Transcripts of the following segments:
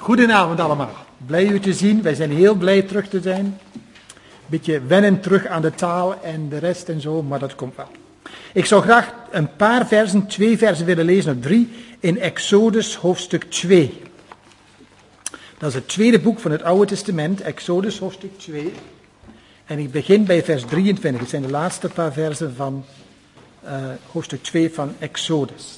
Goedenavond allemaal. Blij u te zien. Wij zijn heel blij terug te zijn. Beetje wennen terug aan de taal en de rest en zo, maar dat komt wel. Ik zou graag een paar versen, 2 versen willen lezen, of 3, in Exodus hoofdstuk 2. Dat is het tweede boek van het Oude Testament, Exodus hoofdstuk 2. En ik begin bij vers 23. Het zijn de laatste paar versen van hoofdstuk 2 van Exodus.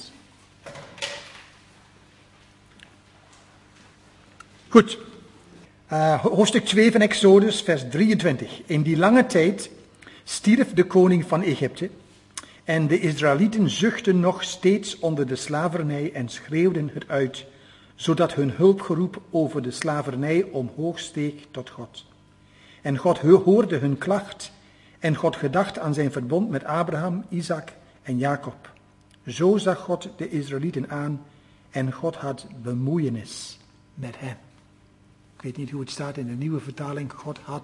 Goed, hoofdstuk 2 van Exodus, vers 23. In die lange tijd stierf de koning van Egypte en de Israëlieten zuchtten nog steeds onder de slavernij en schreeuwden het uit, zodat hun hulpgeroep over de slavernij omhoog steeg tot God. En God hoorde hun klacht en God gedacht aan zijn verbond met Abraham, Isaac en Jacob. Zo zag God de Israëlieten aan en God had bemoeienis met hen. Ik weet niet hoe het staat in de nieuwe vertaling.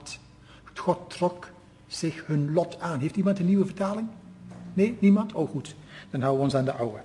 God trok zich hun lot aan. Heeft iemand een nieuwe vertaling? Nee, niemand? Oh goed, dan houden we ons aan de oude.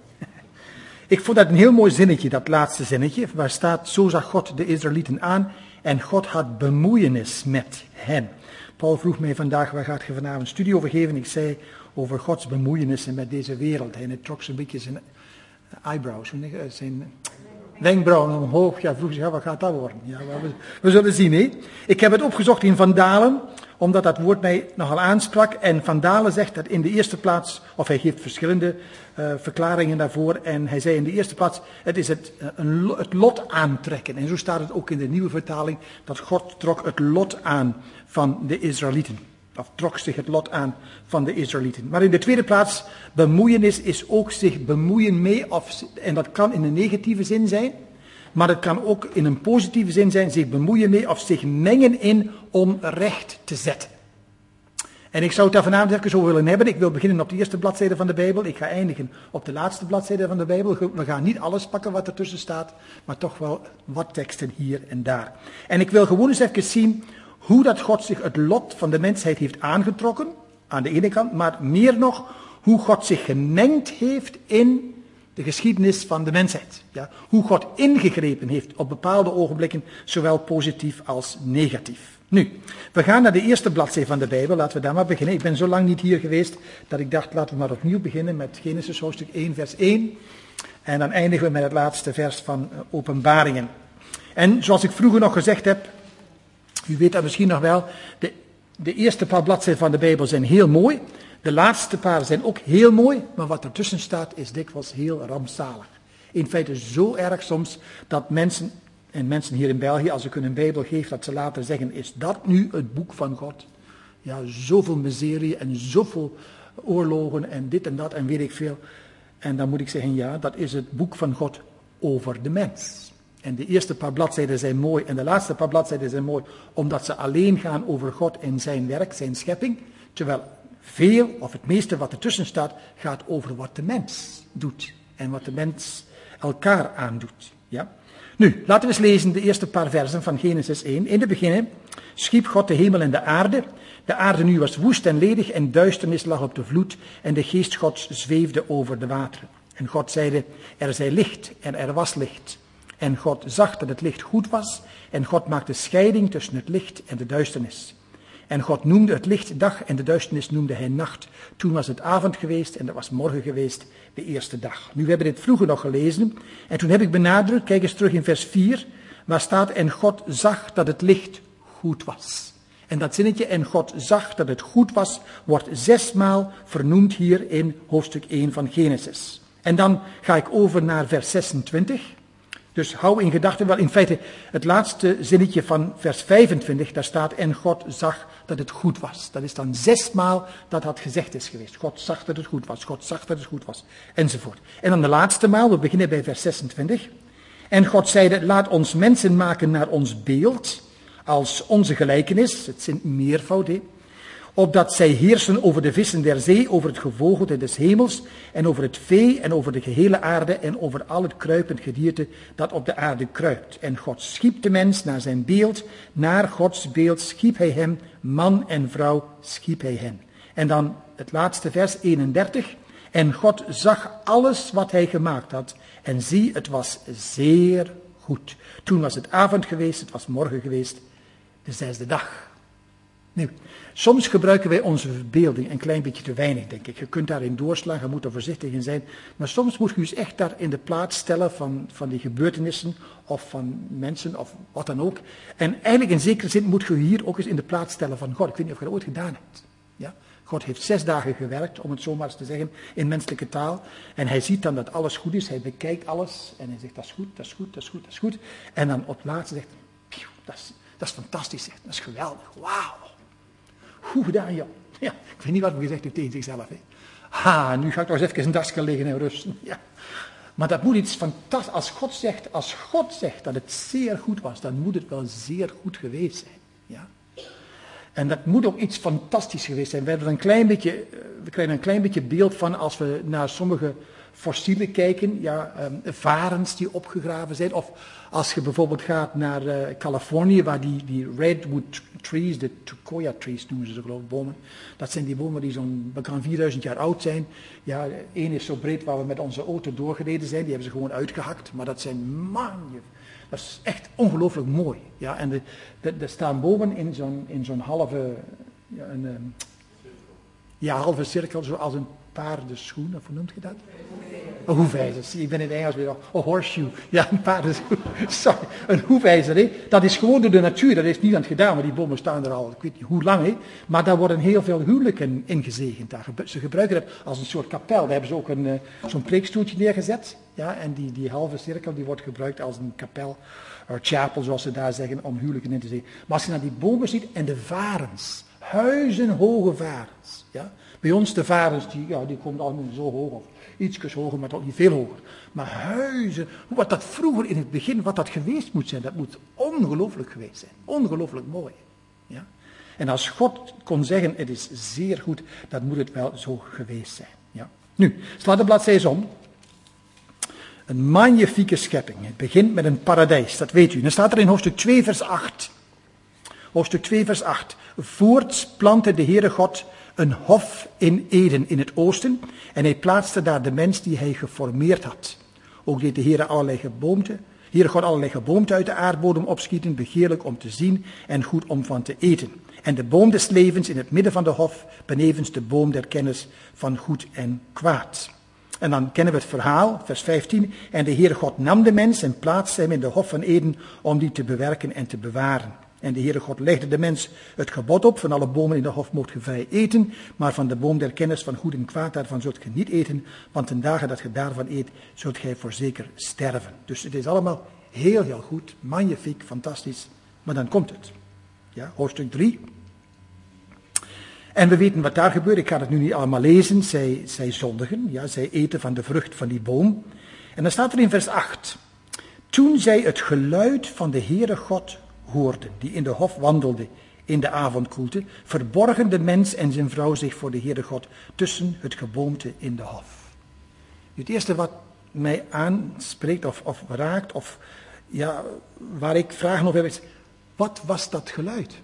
Ik vond dat een heel mooi zinnetje, dat laatste zinnetje, waar staat, zo zag God de Israëlieten aan en God had bemoeienis met hen. Paul vroeg mij vandaag, waar gaat je vanavond studie over geven? Ik zei over Gods bemoeienissen met deze wereld. En het trok zo'n beetje zijn eyebrows, zijn wenkbrauwen omhoog. Ja, vroeg zich, wat gaat dat worden? Ja, we zullen zien, hè. Ik heb het opgezocht in Van Dalen, omdat dat woord mij nogal aansprak. En Van Dalen zegt dat in de eerste plaats, of hij geeft verschillende verklaringen daarvoor. En hij zei in de eerste plaats, het is het lot aantrekken. En zo staat het ook in de nieuwe vertaling, dat God trok het lot aan van de Israëlieten. Of trok zich het lot aan van de Israëlieten. Maar in de tweede plaats, bemoeienis is ook zich bemoeien mee, en dat kan in een negatieve zin zijn, maar het kan ook in een positieve zin zijn, zich bemoeien mee of zich mengen in om recht te zetten. En ik zou het daar vanavond even zo willen hebben. Ik wil beginnen op de eerste bladzijde van de Bijbel. Ik ga eindigen op de laatste bladzijde van de Bijbel. We gaan niet alles pakken wat ertussen staat, maar toch wel wat teksten hier en daar. En ik wil gewoon eens even zien hoe dat God zich het lot van de mensheid heeft aangetrokken, aan de ene kant, maar meer nog, hoe God zich gemengd heeft in de geschiedenis van de mensheid. Ja, hoe God ingegrepen heeft op bepaalde ogenblikken, zowel positief als negatief. Nu, we gaan naar de eerste bladzijde van de Bijbel, laten we daar maar beginnen. Ik ben zo lang niet hier geweest, dat ik dacht, laten we maar opnieuw beginnen met Genesis hoofdstuk 1, vers 1. En dan eindigen we met het laatste vers van Openbaringen. En zoals ik vroeger nog gezegd heb, u weet dat misschien nog wel, de eerste paar bladzijden van de Bijbel zijn heel mooi. De laatste paar zijn ook heel mooi, maar wat ertussen staat is dikwijls heel rampzalig. In feite zo erg soms dat mensen, en mensen hier in België, als ik hun een Bijbel geef, dat ze later zeggen, is dat nu het boek van God? Ja, zoveel miserie en zoveel oorlogen en dit en dat en weet ik veel. En dan moet ik zeggen, ja, dat is het boek van God over de mens. En de eerste paar bladzijden zijn mooi en de laatste paar bladzijden zijn mooi, omdat ze alleen gaan over God en zijn werk, zijn schepping. Terwijl veel, of het meeste wat ertussen staat, gaat over wat de mens doet. En wat de mens elkaar aandoet. Ja? Nu, laten we eens lezen de eerste paar versen van Genesis 1. In het begin schiep God de hemel en de aarde. De aarde nu was woest en ledig en duisternis lag op de vloed en de geest Gods zweefde over de wateren. En God zeide, er zij licht en er was licht. En God zag dat het licht goed was en God maakte scheiding tussen het licht en de duisternis. En God noemde het licht dag en de duisternis noemde hij nacht. Toen was het avond geweest en dat was morgen geweest, de eerste dag. Nu, we hebben dit vroeger nog gelezen en toen heb ik benadrukt, kijk eens terug in vers 4, waar staat, en God zag dat het licht goed was. En dat zinnetje, en God zag dat het goed was, wordt 6 maal vernoemd hier in hoofdstuk 1 van Genesis. En dan ga ik over naar vers 26. Dus hou in gedachten wel in feite het laatste zinnetje van vers 25, daar staat, en God zag dat het goed was. Dat is dan 6 maal dat dat gezegd is geweest. God zag dat het goed was, God zag dat het goed was, enzovoort. En dan de laatste maal, we beginnen bij vers 26. En God zeide, laat ons mensen maken naar ons beeld, als onze gelijkenis, het zijn meervoud, opdat zij heersen over de vissen der zee, over het gevogelte des hemels, en over het vee, en over de gehele aarde, en over al het kruipend gedierte dat op de aarde kruipt. En God schiep de mens naar zijn beeld, naar Gods beeld schiep hij hem, man en vrouw schiep hij hen. En dan het laatste vers, 31. En God zag alles wat hij gemaakt had, en zie, het was zeer goed. Toen was het avond geweest, het was morgen geweest, de 6e dag. Nu, soms gebruiken wij onze verbeelding een klein beetje te weinig, denk ik. Je kunt daarin doorslaan, je moet er voorzichtig in zijn. Maar soms moet je je echt daar in de plaats stellen van die gebeurtenissen of van mensen of wat dan ook. En eigenlijk in zekere zin moet je hier ook eens in de plaats stellen van God. Ik weet niet of je dat ooit gedaan hebt. Ja? God heeft 6 dagen gewerkt, om het zo maar eens te zeggen, in menselijke taal. En hij ziet dan dat alles goed is, hij bekijkt alles en hij zegt dat is goed, dat is goed, dat is goed, dat is goed. En dan op het laatste zegt hij, dat is fantastisch, dat is geweldig, wauw. Goed gedaan, joh. Ja, ik weet niet wat hij gezegd heeft tegen zichzelf. Hè. Nu ga ik nog eens even een dagje liggen en rusten. Ja. Maar dat moet iets fantastisch. Als God zegt dat het zeer goed was, dan moet het wel zeer goed geweest zijn. Ja. En dat moet ook iets fantastisch geweest zijn. We krijgen een klein beetje beeld van als we naar sommige fossielen kijken, ja, varens die opgegraven zijn. Of als je bijvoorbeeld gaat naar Californië, waar die redwood trees, de Sequoia trees noemen ze geloof ik, bomen. Dat zijn die bomen die zo'n 4000 jaar oud zijn. Ja, één is zo breed waar we met onze auto doorgereden zijn, die hebben ze gewoon uitgehakt. Maar dat zijn dat is echt ongelooflijk mooi. Ja, en er staan bomen in zo'n halve, halve cirkel, zoals een paardenschoen, of hoe noemt je dat? Een hoefijzer. Ik ben in het Engels weer al. Een horseshoe. Ja, een paardenschoen. Sorry. Een hoefijzer. Hè. Dat is gewoon door de natuur. Dat is niemand gedaan, maar die bomen staan er al, ik weet niet hoe lang. Hè. Maar daar worden heel veel huwelijken in gezegend. Ze gebruiken dat als een soort kapel. Daar hebben ze ook zo'n preekstoeltje neergezet. Ja, en die halve cirkel die wordt gebruikt als een kapel. Of chapel, zoals ze daar zeggen, om huwelijken in te zeggen. Maar als je naar die bomen ziet en de varens. Huizenhoge varens. Ja. Bij ons de varens, die komen allemaal zo hoog of ietsjes hoger, maar toch niet veel hoger. Maar huizen, wat dat vroeger in het begin, wat dat geweest moet zijn, dat moet ongelooflijk geweest zijn. Ongelooflijk mooi. Ja? En als God kon zeggen, het is zeer goed, dan moet het wel zo geweest zijn. Ja? Nu, sla de bladzijde om. Een magnifieke schepping. Het begint met een paradijs, dat weet u. Dan staat er in hoofdstuk 2 vers 8. Hoofdstuk 2 vers 8. Voorts plantte de Heere God een hof in Eden in het oosten en hij plaatste daar de mens die hij geformeerd had. Ook deed de Heere God allerlei geboomte uit de aardbodem opschieten, begeerlijk om te zien en goed om van te eten. En de boom des levens in het midden van de hof, benevens de boom der kennis van goed en kwaad. En dan kennen we het verhaal, vers 15. En de Heere God nam de mens en plaatste hem in de hof van Eden om die te bewerken en te bewaren. En de Heere God legde de mens het gebod op, van alle bomen in de hof moogt ge vrij eten, maar van de boom der kennis van goed en kwaad, daarvan zult ge niet eten, want ten dagen dat ge daarvan eet, zult gij voorzeker sterven. Dus het is allemaal heel, heel goed, magnifiek, fantastisch, maar dan komt het. Ja, hoofdstuk 3. En we weten wat daar gebeurt, ik ga het nu niet allemaal lezen, zij zondigen, ja, zij eten van de vrucht van die boom. En dan staat er in vers 8, toen zij het geluid van de Heere God hoorden, die in de hof wandelde in de avondkoelte, verborgen de mens en zijn vrouw zich voor de Heere God tussen het geboomte in de hof. Het eerste wat mij aanspreekt of raakt, of ja, waar ik vragen over heb, is, wat was dat geluid?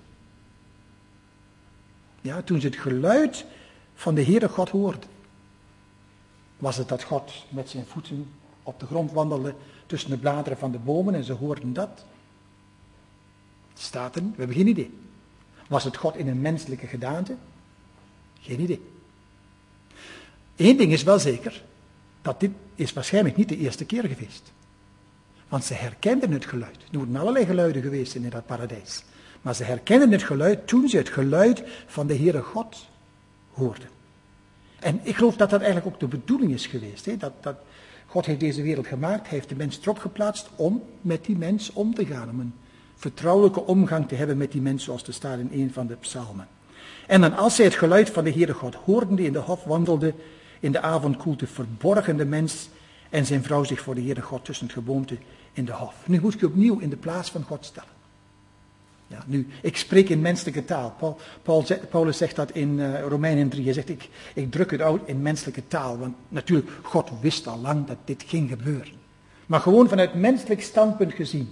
Ja, toen ze het geluid van de Heere God hoorden, was het dat God met zijn voeten op de grond wandelde tussen de bladeren van de bomen en ze hoorden dat? Staat er, we hebben geen idee. Was het God in een menselijke gedaante? Geen idee. Eén ding is wel zeker, dat dit is waarschijnlijk niet de eerste keer geweest. Want ze herkenden het geluid. Er moeten allerlei geluiden geweest zijn in dat paradijs. Maar ze herkenden het geluid toen ze het geluid van de Heere God hoorden. En ik geloof dat dat eigenlijk ook de bedoeling is geweest. Hè? Dat God heeft deze wereld gemaakt, hij heeft de mens erop geplaatst om met die mens om te gaan. Om een vertrouwelijke omgang te hebben met die mens, zoals er staat in een van de psalmen. En dan als zij het geluid van de Heere God hoorden, die in de hof wandelde, in de avondkoelte, verborgen de mens en zijn vrouw zich voor de Heere God tussen het geboomte in de hof. Nu moet je opnieuw in de plaats van God stellen. Ja, nu, ik spreek in menselijke taal. Paulus zegt dat in Romeinen 3. Hij zegt, ik druk het uit in menselijke taal. Want natuurlijk, God wist al lang dat dit ging gebeuren. Maar gewoon vanuit menselijk standpunt gezien.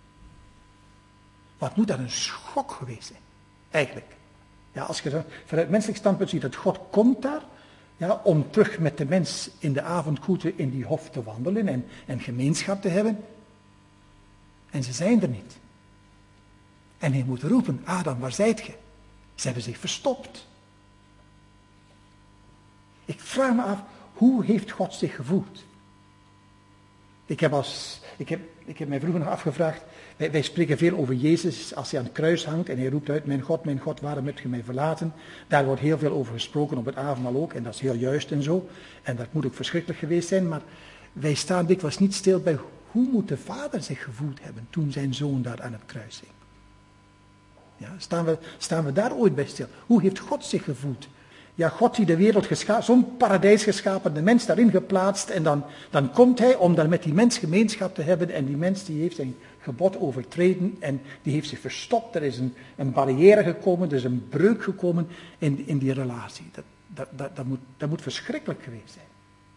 Wat moet dat een schok geweest zijn, eigenlijk. Ja, als je vanuit menselijk standpunt ziet dat God komt daar, ja, om terug met de mens in de avondkoelte in die hof te wandelen en gemeenschap te hebben. En ze zijn er niet. En hij moet roepen, Adam, waar zijt ge? Ze hebben zich verstopt. Ik vraag me af, hoe heeft God zich gevoeld? Ik heb mij vroeger nog afgevraagd, wij spreken veel over Jezus als hij aan het kruis hangt en hij roept uit, mijn God, waarom hebt u mij verlaten? Daar wordt heel veel over gesproken op het avondmaal ook en dat is heel juist en zo. En dat moet ook verschrikkelijk geweest zijn, maar wij staan dikwijls niet stil bij hoe moet de Vader zich gevoeld hebben toen zijn zoon daar aan het kruis hing. Ja, staan we daar ooit bij stil? Hoe heeft God zich gevoeld? Ja, God die de wereld geschapen, zo'n paradijs geschapen, de mens daarin geplaatst en dan komt hij om daar met die mens gemeenschap te hebben en die mens die heeft zijn gebod overtreden en die heeft zich verstopt. Er is een barrière gekomen, er is een breuk gekomen in die relatie. Dat moet verschrikkelijk geweest zijn.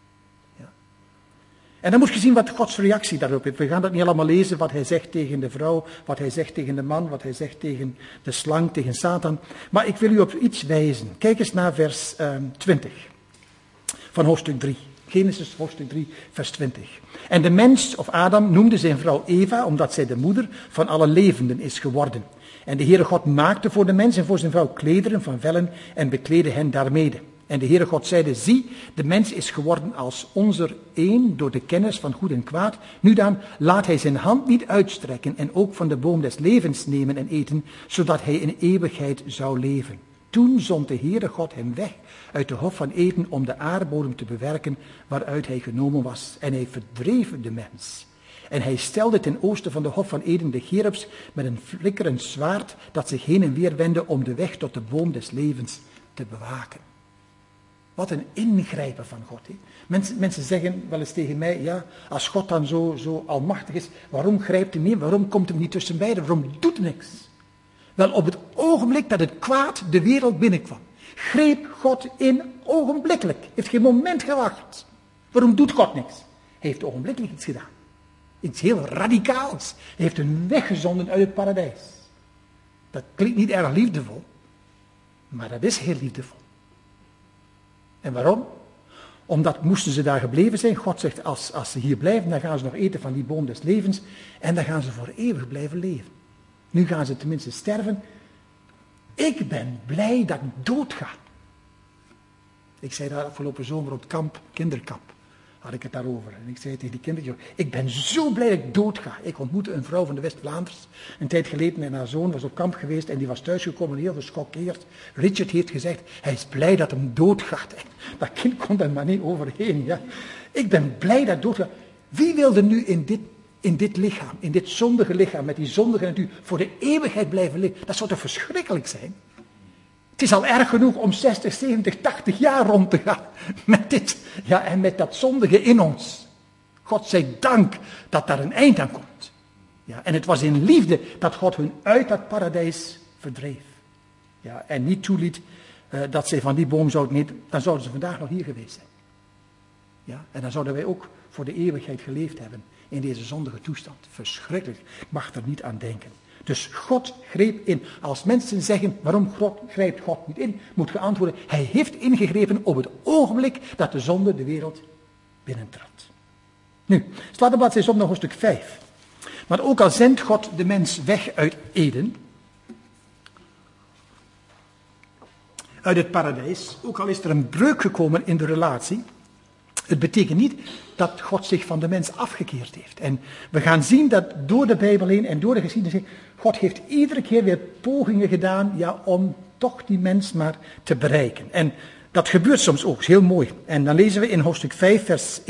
En dan moet je zien wat Gods reactie daarop is. We gaan dat niet allemaal lezen, wat hij zegt tegen de vrouw, wat hij zegt tegen de man, wat hij zegt tegen de slang, tegen Satan. Maar ik wil u op iets wijzen. Kijk eens naar vers 20 van hoofdstuk 3. Genesis hoofdstuk 3, vers 20. En de mens, of Adam, noemde zijn vrouw Eva, omdat zij de moeder van alle levenden is geworden. En de Heere God maakte voor de mens en voor zijn vrouw klederen van vellen en bekleedde hen daarmede. En de Heere God zeide, zie, de mens is geworden als onzer een door de kennis van goed en kwaad. Nu dan, laat hij zijn hand niet uitstrekken en ook van de boom des levens nemen en eten, zodat hij in eeuwigheid zou leven. Toen zond de Heere God hem weg uit de hof van Eden om de aardbodem te bewerken waaruit hij genomen was. En hij verdreef de mens. En hij stelde ten oosten van de hof van Eden de cherubs met een flikkerend zwaard dat zich heen en weer wendde om de weg tot de boom des levens te bewaken. Wat een ingrijpen van God. He. Mensen zeggen wel eens tegen mij, ja, als God dan zo almachtig is, waarom grijpt hij niet? Waarom komt hij niet tussen beiden? Waarom doet hij niks? Wel, op het ogenblik dat het kwaad de wereld binnenkwam, greep God in ogenblikkelijk. Heeft geen moment gewacht. Waarom doet God niks? Hij heeft ogenblikkelijk iets gedaan. Iets heel radicaals. Hij heeft hen weggezonden uit het paradijs. Dat klinkt niet erg liefdevol, maar dat is heel liefdevol. En waarom? Omdat moesten ze daar gebleven zijn. God zegt, als ze hier blijven, dan gaan ze nog eten van die boom des levens. En dan gaan ze voor eeuwig blijven leven. Nu gaan ze tenminste sterven. Ik ben blij dat ik doodga. Ik zei daar afgelopen zomer op het kamp, kinderkamp, had ik het daarover. En ik zei tegen die kindertjes, ik ben zo blij dat ik doodga. Ik ontmoette een vrouw van de West-Vlaanders, een tijd geleden, en haar zoon was op kamp geweest en die was thuisgekomen heel geschokkeerd. Richard heeft gezegd, hij is blij dat hem doodgaat. Dat kind kon daar maar niet overheen. Ja. Ik ben blij dat ik doodga. Wie wilde nu in dit lichaam, in dit zondige lichaam, met die zondige natuur, voor de eeuwigheid blijven leven? Dat zou toch verschrikkelijk zijn? Het is al erg genoeg om 60, 70, 80 jaar rond te gaan met dit, ja, en met dat zondige in ons. God zij dank dat daar een eind aan komt. Ja, en het was in liefde dat God hun uit dat paradijs verdreef. Ja, en niet toeliet dat zij van die boom zouden eten, dan zouden ze vandaag nog hier geweest zijn. Ja, en dan zouden wij ook voor de eeuwigheid geleefd hebben in deze zondige toestand. Verschrikkelijk, ik mag er niet aan denken. Dus God greep in. Als mensen zeggen, waarom grijpt God niet in? Moet je antwoorden, hij heeft ingegrepen op het ogenblik dat de zonde de wereld binnentrad. Nu, sla de bladzijde op naar hoofdstuk 5. Maar ook al zendt God de mens weg uit Eden, uit het paradijs, ook al is er een breuk gekomen in de relatie, het betekent niet dat God zich van de mens afgekeerd heeft. En we gaan zien dat door de Bijbel heen en door de geschiedenis heen, God heeft iedere keer weer pogingen gedaan, ja, om toch die mens maar te bereiken. En dat gebeurt soms ook, is heel mooi. En dan lezen we in hoofdstuk 5,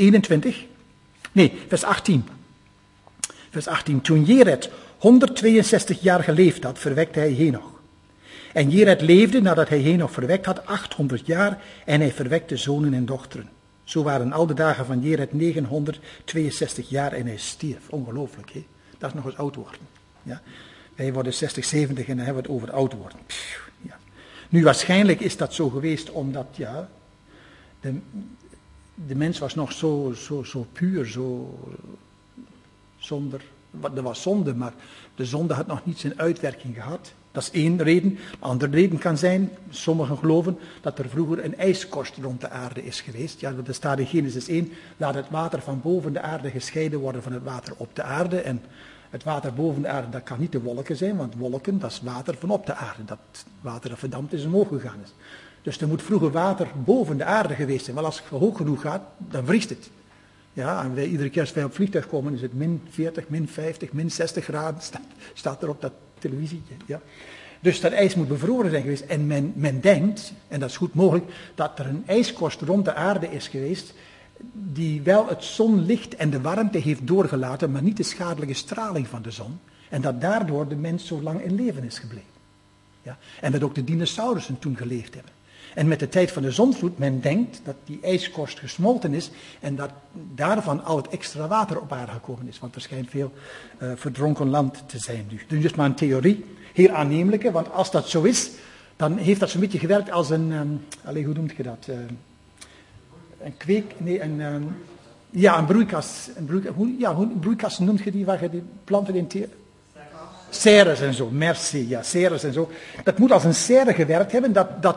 vers 18. Vers 18. Toen Jered 162 jaar geleefd had, verwekte hij Henoch. En Jered leefde, nadat hij Henoch verwekt had, 800 jaar en hij verwekte zonen en dochteren. Zo waren al de dagen van Jered 962 jaar en hij stierf. Ongelooflijk, hè? Dat is nog eens oud worden. Ja? Wij worden 60, 70 en dan hebben we het over oud worden. Ja. Nu, waarschijnlijk is dat zo geweest omdat, ja, de mens was nog zo puur, zo zonder, er was zonde, maar de zonde had nog niet zijn uitwerking gehad. Dat is één reden. Een andere reden kan zijn, sommigen geloven, dat er vroeger een ijskorst rond de aarde is geweest. Ja, er staat in Genesis 1, laat het water van boven de aarde gescheiden worden van het water op de aarde. En Het water boven de aarde, dat kan niet de wolken zijn, want wolken, dat is water van op de aarde. Dat water dat verdampt is omhoog gegaan is. Dus er moet vroeger water boven de aarde geweest zijn. Maar als het hoog genoeg gaat, dan vriest het. Ja, en iedere keer als wij op vliegtuig komen, is het min 40, min 50, min 60 graden. Staat er op dat televisietje. Ja. Dus dat ijs moet bevroren zijn geweest. En men denkt, en dat is goed mogelijk, dat er een ijskorst rond de aarde is geweest, die wel het zonlicht en de warmte heeft doorgelaten, maar niet de schadelijke straling van de zon. En dat daardoor de mens zo lang in leven is gebleven. Ja. En dat ook de dinosaurussen toen geleefd hebben. En met de tijd van de zondvloed, men denkt dat die ijskorst gesmolten is en dat daarvan al het extra water op aarde gekomen is. Want er schijnt veel verdronken land te zijn nu. Dus is maar een theorie, heel aannemelijke, want als dat zo is, dan heeft dat zo'n beetje gewerkt als een, hoe noemt je dat? Een kweek, nee, een broeikas. Een broeikas noemt je die, waar je die planten in serres en zo, merci, ja, serres en zo. Dat moet als een serre gewerkt hebben,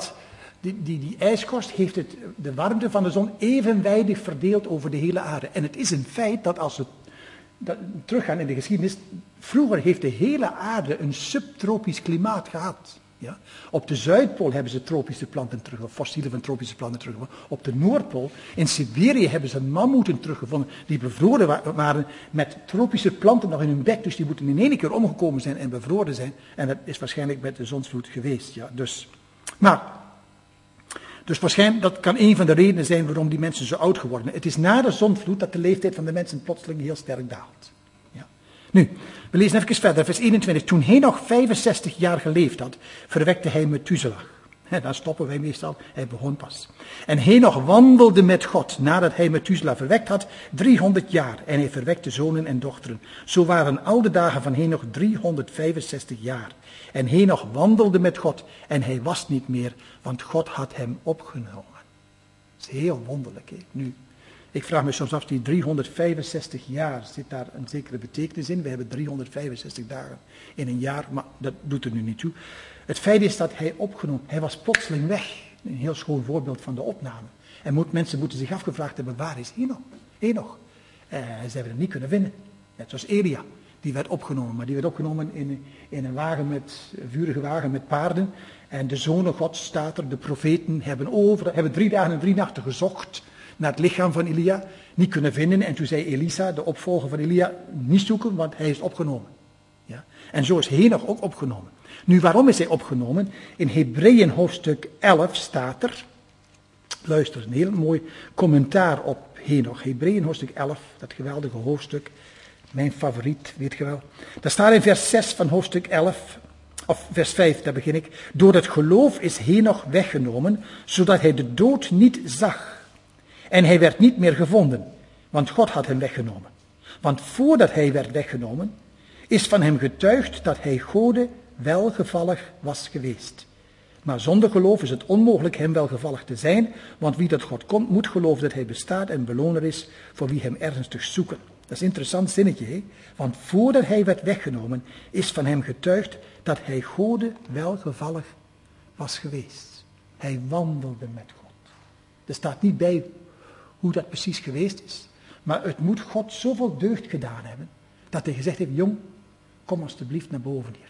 die ijskorst heeft de warmte van de zon evenwijdig verdeeld over de hele aarde. En het is een feit dat als we teruggaan in de geschiedenis, vroeger heeft de hele aarde een subtropisch klimaat gehad. Ja? Op de Zuidpool hebben ze tropische planten teruggevonden, fossielen van tropische planten teruggevonden. Op de Noordpool, in Siberië, hebben ze mammoeten teruggevonden die bevroren waren met tropische planten nog in hun bek. Dus die moeten in één keer omgekomen zijn en bevroren zijn. En dat is waarschijnlijk met de zonsvloed geweest. Ja? Dus waarschijnlijk, dat kan een van de redenen zijn waarom die mensen zo oud geworden zijn. Het is na de zondvloed dat de leeftijd van de mensen plotseling heel sterk daalt. Ja. Nu, we lezen even verder, vers 21. Toen Henoch 65 jaar geleefd had, verwekte hij Methuselah. Daar stoppen wij meestal, hij begon pas. En Henoch wandelde met God, nadat hij Methuselah verwekt had, 300 jaar. En hij verwekte zonen en dochteren. Zo waren al de dagen van Henoch 365 jaar. En Henoch wandelde met God en hij was niet meer, want God had hem opgenomen. Dat is heel wonderlijk. Hè? Nu, ik vraag me soms af, die 365 jaar, zit daar een zekere betekenis in? We hebben 365 dagen in een jaar, maar dat doet er nu niet toe. Het feit is dat hij opgenomen, hij was plotseling weg. Een heel schoon voorbeeld van de opname. En mensen moeten zich afgevraagd hebben, waar is Henoch? Ze hebben hem niet kunnen vinden. Net zoals Elia. Die werd opgenomen, maar die werd opgenomen in een wagen vurige wagen met paarden. En de zonen Gods, staat er, de profeten, hebben 3 dagen en 3 nachten gezocht naar het lichaam van Elia. Niet kunnen vinden. En toen zei Elisa, de opvolger van Elia, niet zoeken, want hij is opgenomen. Ja? En zo is Henoch ook opgenomen. Nu, waarom is hij opgenomen? In Hebreeën hoofdstuk 11 staat er, luister, een heel mooi commentaar op Henoch. Hebreeën hoofdstuk 11, dat geweldige hoofdstuk. Mijn favoriet, weet je wel. Daar staat in vers 6 van hoofdstuk 11, of vers 5, daar begin ik. Door het geloof is Henoch weggenomen, zodat hij de dood niet zag. En hij werd niet meer gevonden, want God had hem weggenomen. Want voordat hij werd weggenomen, is van hem getuigd dat hij Gode welgevallig was geweest. Maar zonder geloof is het onmogelijk hem welgevallig te zijn, want wie tot God komt, moet geloven dat hij bestaat en beloner is voor wie hem ernstig zoeken. Dat is een interessant zinnetje, hè? Want voordat hij werd weggenomen, is van hem getuigd dat hij Gode welgevallig was geweest. Hij wandelde met God. Er staat niet bij hoe dat precies geweest is, maar het moet God zoveel deugd gedaan hebben, dat hij gezegd heeft, jong, kom alstublieft naar boven hier.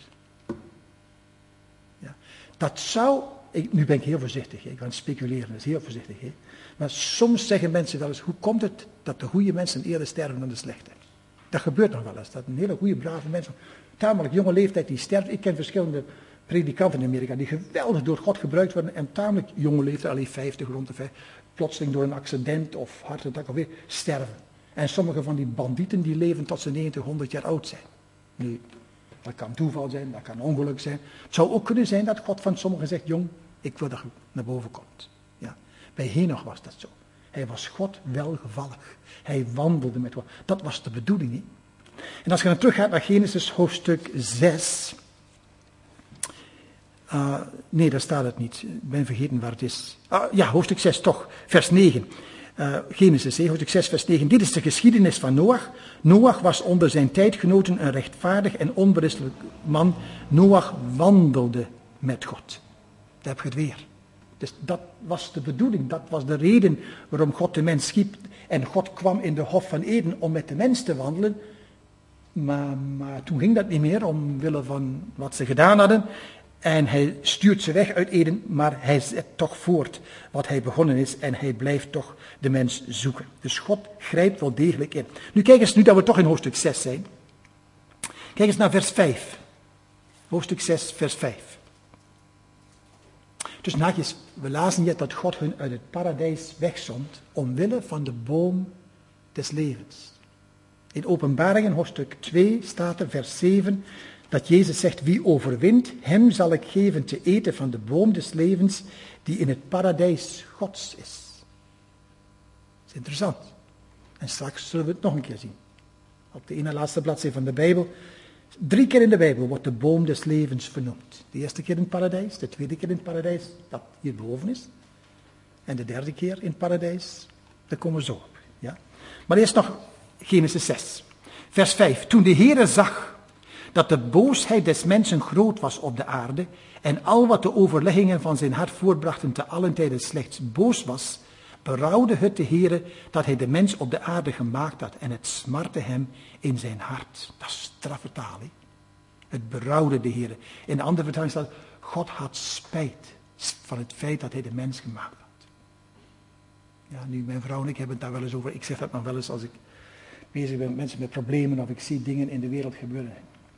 Ja. Dat zou, nu ben ik heel voorzichtig, hè? Ik ga speculeren, dat is heel voorzichtig. Hè? Maar soms zeggen mensen wel eens, hoe komt het dat de goede mensen eerder sterven dan de slechte? Dat gebeurt nog wel eens, dat een hele goede, brave mens, tamelijk jonge leeftijd, die sterft. Ik ken verschillende predikanten in Amerika die geweldig door God gebruikt worden en tamelijk jonge leeftijd, alleen 50, rond de 50, plotseling door een accident of hartattack of weer sterven. En sommige van die bandieten die leven tot ze 90, 100 jaar oud zijn. Nu, dat kan toeval zijn, dat kan ongeluk zijn. Het zou ook kunnen zijn dat God van sommigen zegt, jong, ik wil dat je naar boven komt. Ja. Bij Henoch was dat zo. Hij was God welgevallig. Hij wandelde met God. Dat was de bedoeling niet. En als je dan teruggaat naar Genesis hoofdstuk 6. Nee, daar staat het niet. Ik ben vergeten waar het is. Ja, hoofdstuk 6 toch. Vers 9. Genesis, hoofdstuk 6, vers 9. Dit is de geschiedenis van Noach. Noach was onder zijn tijdgenoten een rechtvaardig en onberispelijk man. Noach wandelde met God. Daar heb je het weer. Dus dat was de bedoeling, dat was de reden waarom God de mens schiep. En God kwam in de Hof van Eden om met de mens te wandelen. Maar toen ging dat niet meer, omwille van wat ze gedaan hadden. En hij stuurt ze weg uit Eden, maar hij zet toch voort wat hij begonnen is. En hij blijft toch de mens zoeken. Dus God grijpt wel degelijk in. Nu kijk eens, nu dat we toch in hoofdstuk 6 zijn. Kijk eens naar vers 5. Hoofdstuk 6, vers 5. Dus naadjes, we lazen net dat God hun uit het paradijs wegzond omwille van de boom des levens. In Openbaringen hoofdstuk 2 staat er vers 7 dat Jezus zegt, wie overwint, hem zal ik geven te eten van de boom des levens die in het paradijs Gods is. Dat is interessant. En straks zullen we het nog een keer zien. Op de ene laatste bladzijde van de Bijbel. 3 keer in de Bijbel wordt de boom des levens vernoemd. De eerste keer in het paradijs, de tweede keer in het paradijs, dat hierboven is. En de derde keer in het paradijs, daar komen we zo op. Ja? Maar eerst nog Genesis 6. Vers 5. Toen de Heere zag dat de boosheid des mensen groot was op de aarde en al wat de overleggingen van zijn hart voortbrachten te allen tijden slechts boos was, berouwde het de Heere dat hij de mens op de aarde gemaakt had en het smartte hem in zijn hart. Dat is straffe taal, hè? Het berouwde de Heere. In de andere vertaling staat, God had spijt van het feit dat hij de mens gemaakt had. Ja, nu mijn vrouw en ik hebben het daar wel eens over. Ik zeg dat nog wel eens als ik bezig ben met mensen met problemen of ik zie dingen in de wereld gebeuren.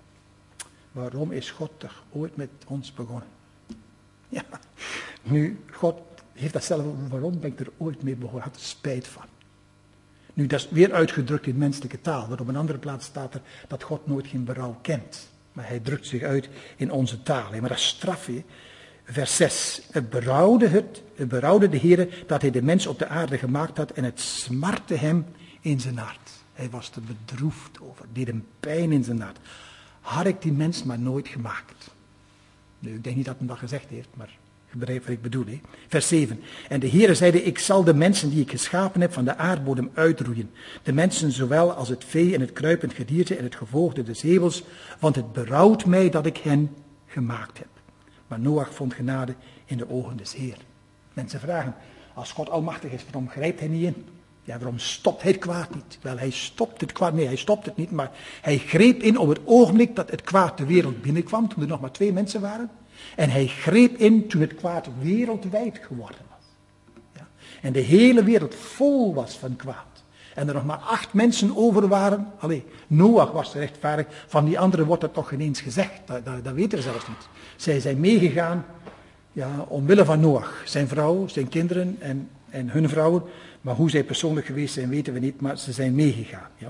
Waarom is God toch ooit met ons begonnen? Ja, nu, God heeft dat zelf over, waarom ben ik er ooit mee begonnen? Had er spijt van. Nu, dat is weer uitgedrukt in menselijke taal, want op een andere plaats staat er dat God nooit geen berouw kent. Maar hij drukt zich uit in onze taal. Maar dat is straf, hè? Vers 6. Het berouwde de Heere dat hij de mens op de aarde gemaakt had en het smartte hem in zijn hart. Hij was er bedroefd over, deed hem pijn in zijn hart. Had ik die mens maar nooit gemaakt. Nu, ik denk niet dat hij dat gezegd heeft, maar je begrijpt wat ik bedoel. Hè? Vers 7. En de Heere zeide, ik zal de mensen die ik geschapen heb van de aardbodem uitroeien. De mensen zowel als het vee en het kruipend gedierte en het gevoogde des hemels, want het berouwt mij dat ik hen gemaakt heb. Maar Noach vond genade in de ogen des Heer. Mensen vragen, als God almachtig is, waarom grijpt hij niet in? Ja, waarom stopt hij het kwaad niet? Wel, hij stopt het kwaad. Nee, hij stopt het niet, maar hij greep in op het ogenblik dat het kwaad de wereld binnenkwam, toen er nog maar 2 mensen waren. En hij greep in toen het kwaad wereldwijd geworden was. Ja. En de hele wereld vol was van kwaad. En er nog maar 8 mensen over waren. Allee, Noach was rechtvaardig. Van die anderen wordt dat toch ineens gezegd. Dat weten we zelfs niet. Zij zijn meegegaan, ja, omwille van Noach. Zijn vrouw, zijn kinderen en hun vrouwen. Maar hoe zij persoonlijk geweest zijn, weten we niet. Maar ze zijn meegegaan. Ja.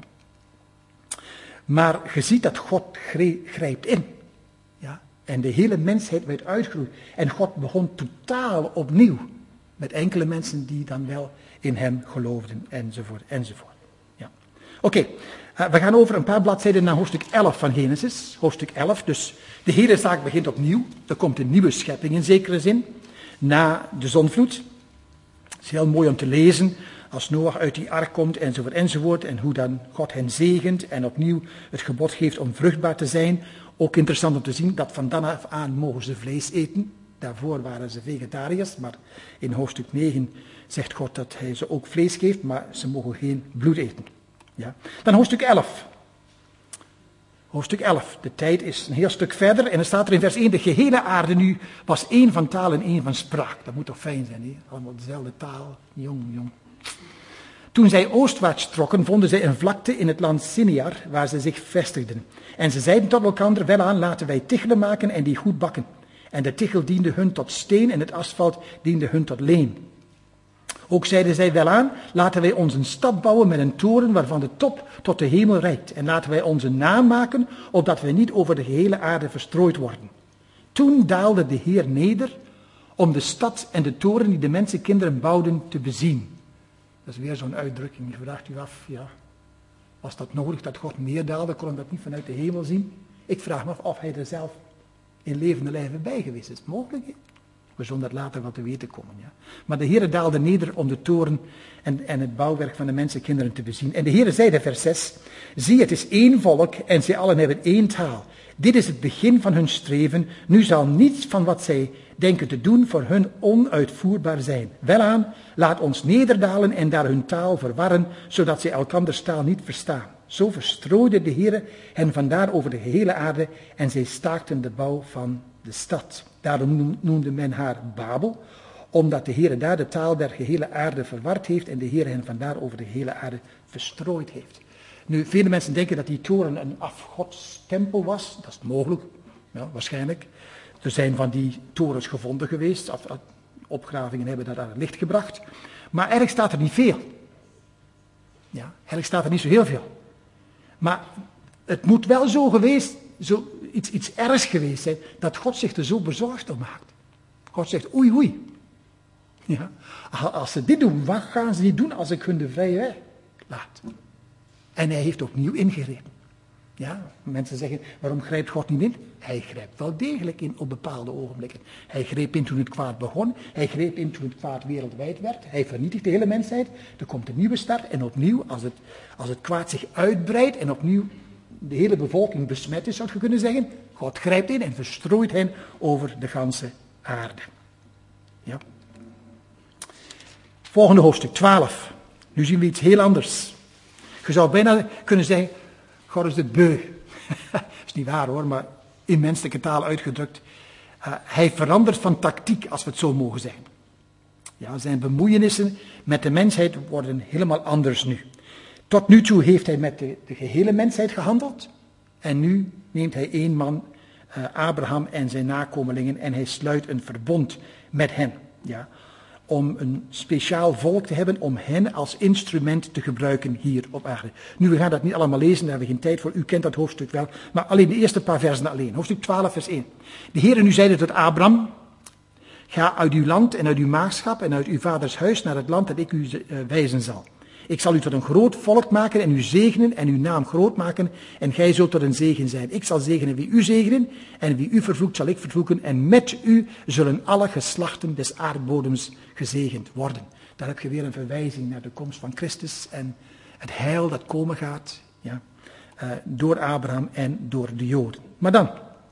Maar je ziet dat God grijpt in. Ja. En de hele mensheid werd uitgeroeid. En God begon totaal opnieuw. Met enkele mensen die dan wel in hem geloofden. Enzovoort, enzovoort. Ja. Oké, we gaan over een paar bladzijden naar hoofdstuk 11 van Genesis. Hoofdstuk 11, dus de hele zaak begint opnieuw. Er komt een nieuwe schepping in zekere zin. Na de zondvloed. Het is heel mooi om te lezen. Als Noach uit die ark komt, enzovoort, enzovoort. En hoe dan God hen zegent en opnieuw het gebod geeft om vruchtbaar te zijn. Ook interessant om te zien dat van dan af aan mogen ze vlees eten. Daarvoor waren ze vegetariërs, maar in hoofdstuk 9 zegt God dat hij ze ook vlees geeft, maar ze mogen geen bloed eten. Ja. Dan hoofdstuk 11. Hoofdstuk 11. De tijd is een heel stuk verder en er staat er in vers 1, de gehele aarde nu was één van taal en één van spraak. Dat moet toch fijn zijn, hè? Allemaal dezelfde taal. Jong. Toen zij oostwaarts trokken, vonden zij een vlakte in het land Sinear, waar ze zich vestigden. En ze zeiden tot elkaar, welaan, laten wij tichelen maken en die goed bakken. En de tichel diende hun tot steen en het asfalt diende hun tot leem. Ook zeiden zij welaan, laten wij ons een stad bouwen met een toren waarvan de top tot de hemel reikt. En laten wij onze naam maken, opdat wij niet over de gehele aarde verstrooid worden. Toen daalde de Heer neder om de stad en de toren die de mensenkinderen bouwden te bezien. Dat is weer zo'n uitdrukking. Je vraagt u af, ja, was dat nodig dat God neerdaalde? Kon dat niet vanuit de hemel zien? Ik vraag me af of hij er zelf in levende lijven bij geweest is. Mogelijk, hè? We zullen dat later wel te weten komen. Ja. Maar de Heere daalde neder om de toren en het bouwwerk van de mensenkinderen te bezien. En de Heere zeide, vers 6, zie, het is één volk en zij allen hebben één taal. Dit is het begin van hun streven. Nu zal niets van wat zij denken te doen voor hun onuitvoerbaar zijn. Welaan, laat ons nederdalen en daar hun taal verwarren, zodat zij elkanders taal niet verstaan. Zo verstrooide de Heere hen vandaar over de gehele aarde en zij staakten de bouw van de stad. Daarom noemde men haar Babel, omdat de Heere daar de taal der gehele aarde verward heeft en de Heere hen vandaar over de gehele aarde verstrooid heeft. Nu, vele mensen denken dat die toren een afgodstempel was. Dat is mogelijk, ja, waarschijnlijk. Er zijn van die torens gevonden geweest. Opgravingen hebben dat aan het licht gebracht. Maar eigenlijk staat er niet veel. Ja, eigenlijk staat er niet zo heel veel. Maar het moet wel zo geweest, iets ergs geweest zijn, dat God zich er zo bezorgd om maakt. God zegt, oei. Ja, als ze dit doen, wat gaan ze niet doen als ik hun de vrije weg laat? En hij heeft opnieuw ingegrepen. Ja, mensen zeggen, waarom grijpt God niet in? Hij grijpt wel degelijk in op bepaalde ogenblikken. Hij greep in toen het kwaad begon. Hij greep in toen het kwaad wereldwijd werd. Hij vernietigt de hele mensheid. Er komt een nieuwe start. En opnieuw, als het kwaad zich uitbreidt en opnieuw de hele bevolking besmet is, zou je kunnen zeggen, God grijpt in en verstrooit hen over de ganse aarde. Ja. Volgende hoofdstuk, 12. Nu zien we iets heel anders. Je zou bijna kunnen zeggen, God is het beu. Dat is niet waar hoor, maar in menselijke taal uitgedrukt. Hij verandert van tactiek, als we het zo mogen zeggen. Ja, zijn bemoeienissen met de mensheid worden helemaal anders nu. Tot nu toe heeft hij met de gehele mensheid gehandeld. En nu neemt hij één man, Abraham en zijn nakomelingen, en hij sluit een verbond met hen. Ja, om een speciaal volk te hebben, om hen als instrument te gebruiken hier op aarde. Nu, we gaan dat niet allemaal lezen, daar hebben we geen tijd voor. U kent dat hoofdstuk wel, maar alleen de eerste paar versen alleen. Hoofdstuk 12, vers 1. De Heere nu zeide tot Abraham, ga uit uw land en uit uw maagschap en uit uw vaders huis naar het land dat ik u wijzen zal. Ik zal u tot een groot volk maken en u zegenen en uw naam groot maken en gij zult tot een zegen zijn. Ik zal zegenen wie u zegenen en wie u vervloekt zal ik vervloeken en met u zullen alle geslachten des aardbodems gezegend worden. Daar heb je weer een verwijzing naar de komst van Christus en het heil dat komen gaat, ja, door Abraham en door de Joden. Maar dan,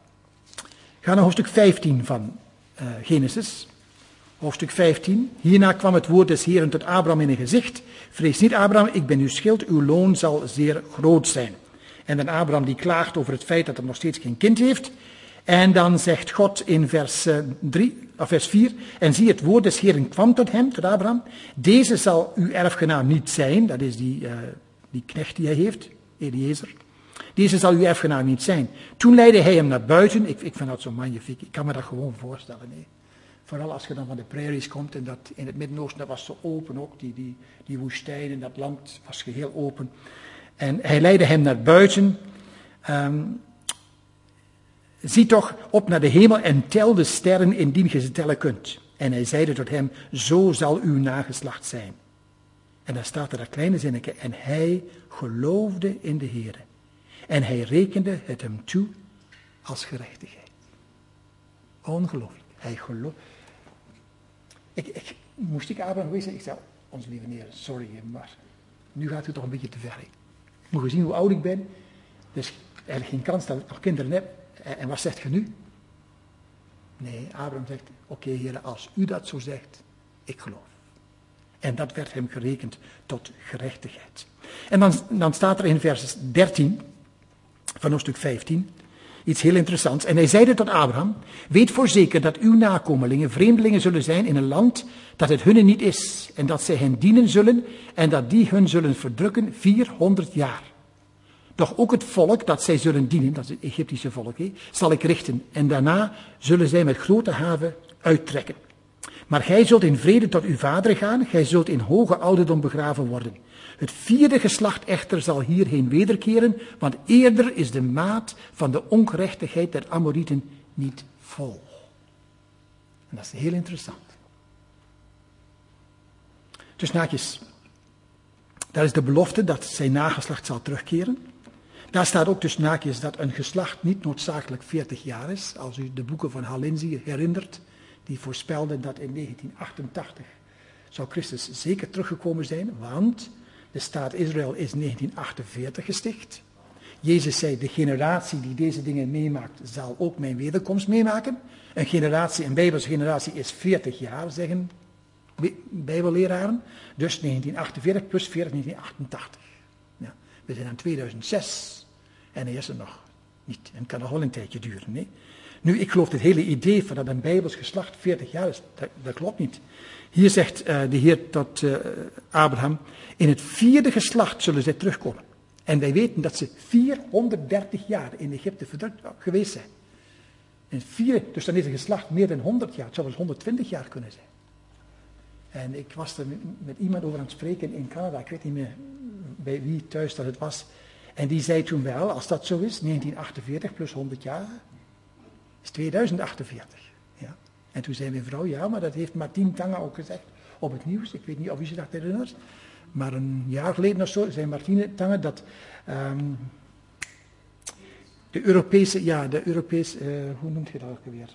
ga naar hoofdstuk 15 van Genesis. Hoofdstuk 15. Hierna kwam het woord des Heeren tot Abraham in een gezicht. Vrees niet, Abraham, ik ben uw schild, uw loon zal zeer groot zijn. En dan Abraham die klaagt over het feit dat hij nog steeds geen kind heeft. En dan zegt God in vers 4. En zie, het woord des Heeren kwam tot hem, tot Abraham. Deze zal uw erfgenaam niet zijn. Dat is die knecht die hij heeft, Eliezer. Deze zal uw erfgenaam niet zijn. Toen leidde hij hem naar buiten. Ik vind dat zo magnifiek. Ik kan me dat gewoon voorstellen. Nee. Vooral als je dan van de prairies komt en dat in het Midden-Oosten, dat was zo open ook, die woestijn en dat land was geheel open. En hij leidde hem naar buiten. Zie toch op naar de hemel en tel de sterren indien je ze tellen kunt. En hij zeide tot hem, zo zal uw nageslacht zijn. En dan staat er dat kleine zinnetje, en hij geloofde in de Heere. En hij rekende het hem toe als gerechtigheid. Ongelooflijk. Hij geloofde. Moest ik Abraham wezen? Ik zei, onze lieve Heer, sorry, maar nu gaat u toch een beetje te ver. Moet je zien hoe oud ik ben. Dus eigenlijk geen kans dat ik nog kinderen heb. En wat zegt je nu? Nee, Abraham zegt, oké, Heer, als u dat zo zegt, ik geloof. En dat werd hem gerekend tot gerechtigheid. En dan staat er in vers 13 van hoofdstuk 15... iets heel interessants. En hij zeide tot Abraham, weet voorzeker dat uw nakomelingen vreemdelingen zullen zijn in een land dat het hunne niet is. En dat zij hen dienen zullen en dat die hun zullen verdrukken 400 jaar. Doch ook het volk dat zij zullen dienen, dat is het Egyptische volk, zal ik richten. En daarna zullen zij met grote haven uittrekken. Maar gij zult in vrede tot uw vader gaan, gij zult in hoge ouderdom begraven worden. Het 4e geslacht echter zal hierheen wederkeren, want eerder is de maat van de ongerechtigheid der Amorieten niet vol. En dat is heel interessant. Dus naakjes, daar is de belofte dat zijn nageslacht zal terugkeren. Daar staat ook dus naakjes dat een geslacht niet noodzakelijk 40 jaar is. Als u de boeken van Halinzi herinnert, die voorspelden dat in 1988 zou Christus zeker teruggekomen zijn, want de staat Israël is in 1948 gesticht. Jezus zei, de generatie die deze dingen meemaakt, zal ook mijn wederkomst meemaken. Een Bijbelse generatie is 40 jaar, zeggen Bijbelleraren. Dus 1948 plus 40, 1988. Ja. We zijn aan 2006 en hij is er nog niet. En het kan nog wel een tijdje duren. Nee? Nu, ik geloof het hele idee van dat een Bijbels geslacht 40 jaar is, dat klopt niet. Hier zegt de Heer tot Abraham, in het 4e geslacht zullen zij terugkomen. En wij weten dat ze 430 jaar in Egypte verdrukt geweest zijn. Dus dan is een geslacht meer dan 100 jaar. Het zou wel 120 jaar kunnen zijn. En ik was er met iemand over aan het spreken in Canada. Ik weet niet meer bij wie thuis dat het was. En die zei toen wel, als dat zo is, 1948 plus 100 jaar, is 2048. Ja. En toen zei mijn vrouw, ja, maar dat heeft Martien Tange ook gezegd op het nieuws. Ik weet niet of u zich dat herinnert. Maar een jaar geleden of zo zei Martien Tange dat de Europese, hoe noemt je dat ook weer?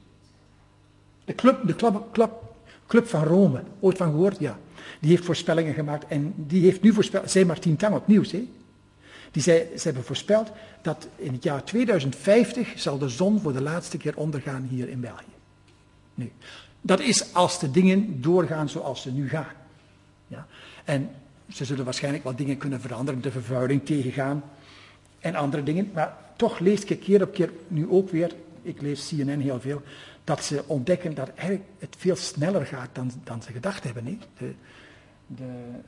De Club van Rome, ooit van gehoord? Ja. Die heeft voorspellingen gemaakt en die heeft nu voorspeld, zei Martien Tange op nieuws, hè? Ze hebben voorspeld dat in het jaar 2050 zal de zon voor de laatste keer ondergaan hier in België. Nu, dat is als de dingen doorgaan zoals ze nu gaan. Ja. En ze zullen waarschijnlijk wat dingen kunnen veranderen, de vervuiling tegengaan en andere dingen. Maar toch lees ik keer op keer nu ook weer, ik lees CNN heel veel, dat ze ontdekken dat eigenlijk het veel sneller gaat dan ze gedacht hebben. Hè? De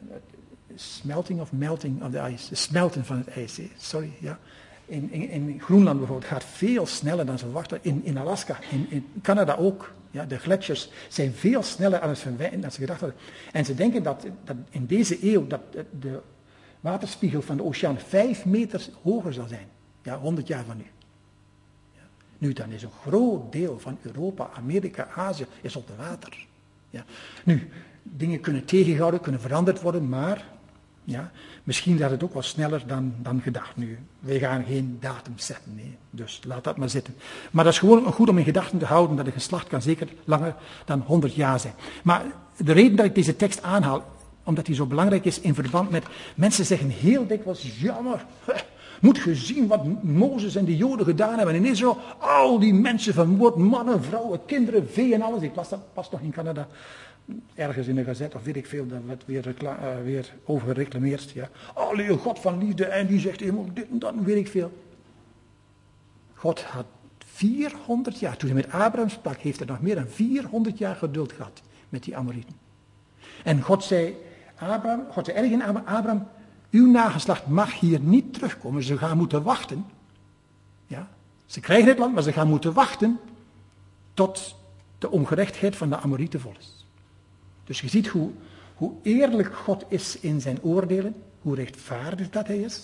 melting of the ice, de smelten van het ijs. Hè? Sorry, ja. In Groenland bijvoorbeeld gaat veel sneller dan ze verwachten. In Alaska, in Canada ook. Ja, de gletsjers zijn veel sneller aan het verwijnen dan ze gedacht hadden. En ze denken dat in deze eeuw dat de waterspiegel van de oceaan 5 meter hoger zal zijn. Ja, 100 jaar van nu. Ja. Nu, dan is een groot deel van Europa, Amerika, Azië, is onder water. Ja. Nu, dingen kunnen tegengehouden, kunnen veranderd worden, maar ja, misschien gaat het ook wel sneller dan gedacht nu. Wij gaan geen datum zetten, nee. Dus laat dat maar zitten. Maar dat is gewoon goed om in gedachten te houden dat een geslacht kan zeker langer dan 100 jaar zijn. Maar de reden dat ik deze tekst aanhaal, omdat die zo belangrijk is in verband met, mensen zeggen heel dikwijls, jammer, moet je zien wat Mozes en de Joden gedaan hebben in Israël. Al die mensen vermoord, mannen, vrouwen, kinderen, vee en alles. Ik las dat pas nog in Canada. Ergens in de gazet, of weet ik veel, dat werd weer over gereclameerd. Ja. Allee, God van liefde, en die zegt helemaal dit en dat, weet ik veel. God had 400 jaar, toen hij met Abraham sprak, heeft hij nog meer dan 400 jaar geduld gehad met die Amorieten. En God zei erg in Abraham, uw nageslacht mag hier niet terugkomen, ze gaan moeten wachten. Ja. Ze krijgen het land, maar ze gaan moeten wachten tot de ongerechtigheid van de Amorieten vol is. Dus je ziet hoe eerlijk God is in zijn oordelen, hoe rechtvaardig dat hij is,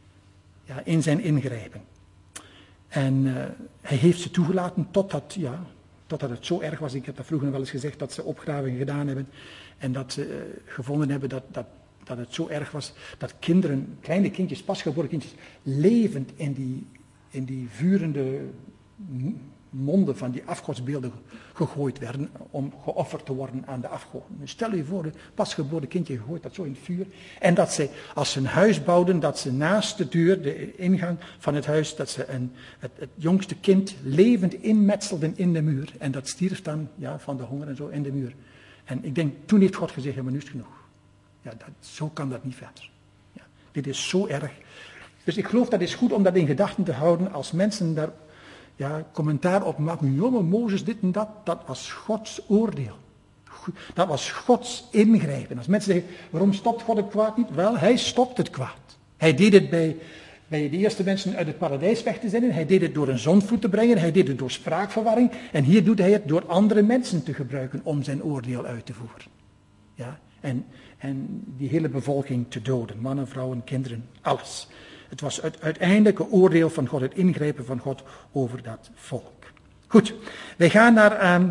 ja, in zijn ingrijpen. En hij heeft ze toegelaten totdat het zo erg was. Ik heb dat vroeger nog wel eens gezegd, dat ze opgravingen gedaan hebben en dat ze gevonden hebben dat het zo erg was dat kinderen, kleine kindjes, pasgeboren kindjes, levend in die vurende monden van die afgodsbeelden gegooid werden om geofferd te worden aan de afgoden. Dus stel je voor, een pasgeboren kindje gegooid dat zo in het vuur. En dat ze, als ze een huis bouwden, dat ze naast de deur, de ingang van het huis, dat ze het jongste kind levend inmetselden in de muur. En dat stierf dan van de honger en zo in de muur. En ik denk, toen heeft God gezegd, maar nu is het genoeg. Ja, zo kan dat niet verder. Ja, dit is zo erg. Dus ik geloof dat is goed om dat in gedachten te houden als mensen daar commentaar op maken. Jonge Mozes, dit en dat, dat was Gods oordeel. Dat was Gods ingrijpen. Als mensen zeggen, waarom stopt God het kwaad niet? Wel, hij stopt het kwaad. Hij deed het bij de eerste mensen uit het paradijs weg te zenden. Hij deed het door een zondvloed te brengen. Hij deed het door spraakverwarring. En hier doet hij het door andere mensen te gebruiken om zijn oordeel uit te voeren. Ja, en die hele bevolking te doden. Mannen, vrouwen, kinderen, alles. Het was het uiteindelijke oordeel van God, het ingrijpen van God over dat volk. Goed, wij gaan naar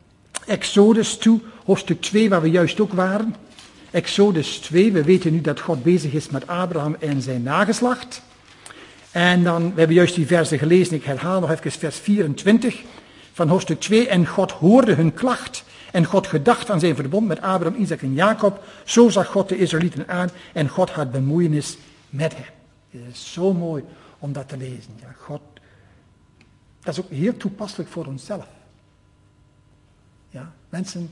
Exodus toe, hoofdstuk 2, waar we juist ook waren. Exodus 2, we weten nu dat God bezig is met Abraham en zijn nageslacht. En dan, we hebben juist die versen gelezen, ik herhaal nog even vers 24 van hoofdstuk 2. En God hoorde hun klacht en God gedacht aan zijn verbond met Abraham, Isaac en Jacob. Zo zag God de Israëlieten aan en God had bemoeienis met hen. Het is zo mooi om dat te lezen. Ja, God, dat is ook heel toepasselijk voor onszelf. Ja, mensen,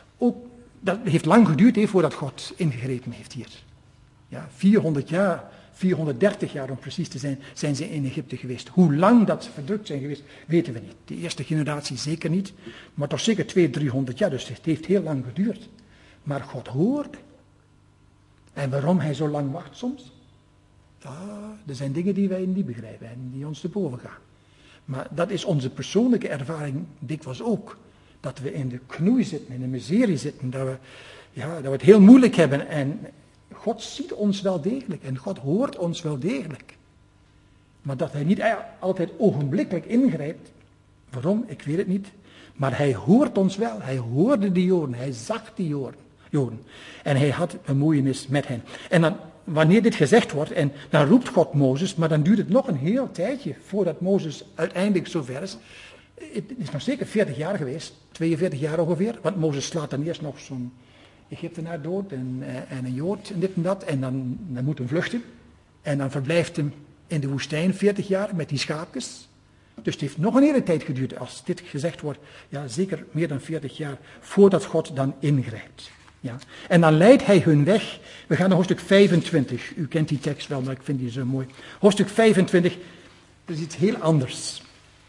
ook, dat heeft lang geduurd voordat God ingegrepen heeft hier. Ja, 400 jaar 430 jaar om precies te zijn, zijn ze in Egypte geweest. Hoe lang dat ze verdrukt zijn geweest, weten we niet. De eerste generatie zeker niet, maar toch zeker 200-300 jaar, dus het heeft heel lang geduurd. Maar God hoort. En waarom hij zo lang wacht soms? Ja, er zijn dingen die wij niet begrijpen en die ons te boven gaan. Maar dat is onze persoonlijke ervaring dikwijls ook. Dat we in de knoei zitten, in de miserie zitten, dat we het heel moeilijk hebben. En God ziet ons wel degelijk en God hoort ons wel degelijk. Maar dat hij niet altijd ogenblikkelijk ingrijpt. Waarom? Ik weet het niet. Maar hij hoort ons wel. Hij hoorde die Joden, hij zag die Joden. En hij had bemoeienis met hen. En dan, wanneer dit gezegd wordt, en dan roept God Mozes, maar dan duurt het nog een heel tijdje voordat Mozes uiteindelijk zover is. Het is nog zeker 40 jaar geweest, 42 jaar ongeveer, want Mozes slaat dan eerst nog zo'n Egyptenaar dood en een Jood en dit en dat, en dan moet hij vluchten. En dan verblijft hij in de woestijn 40 jaar met die schaapjes. Dus het heeft nog een hele tijd geduurd, als dit gezegd wordt, ja zeker meer dan 40 jaar, voordat God dan ingrijpt. Ja. En dan leidt hij hun weg. We gaan naar hoofdstuk 25. U kent die tekst wel, maar ik vind die zo mooi. Hoofdstuk 25, dat is iets heel anders.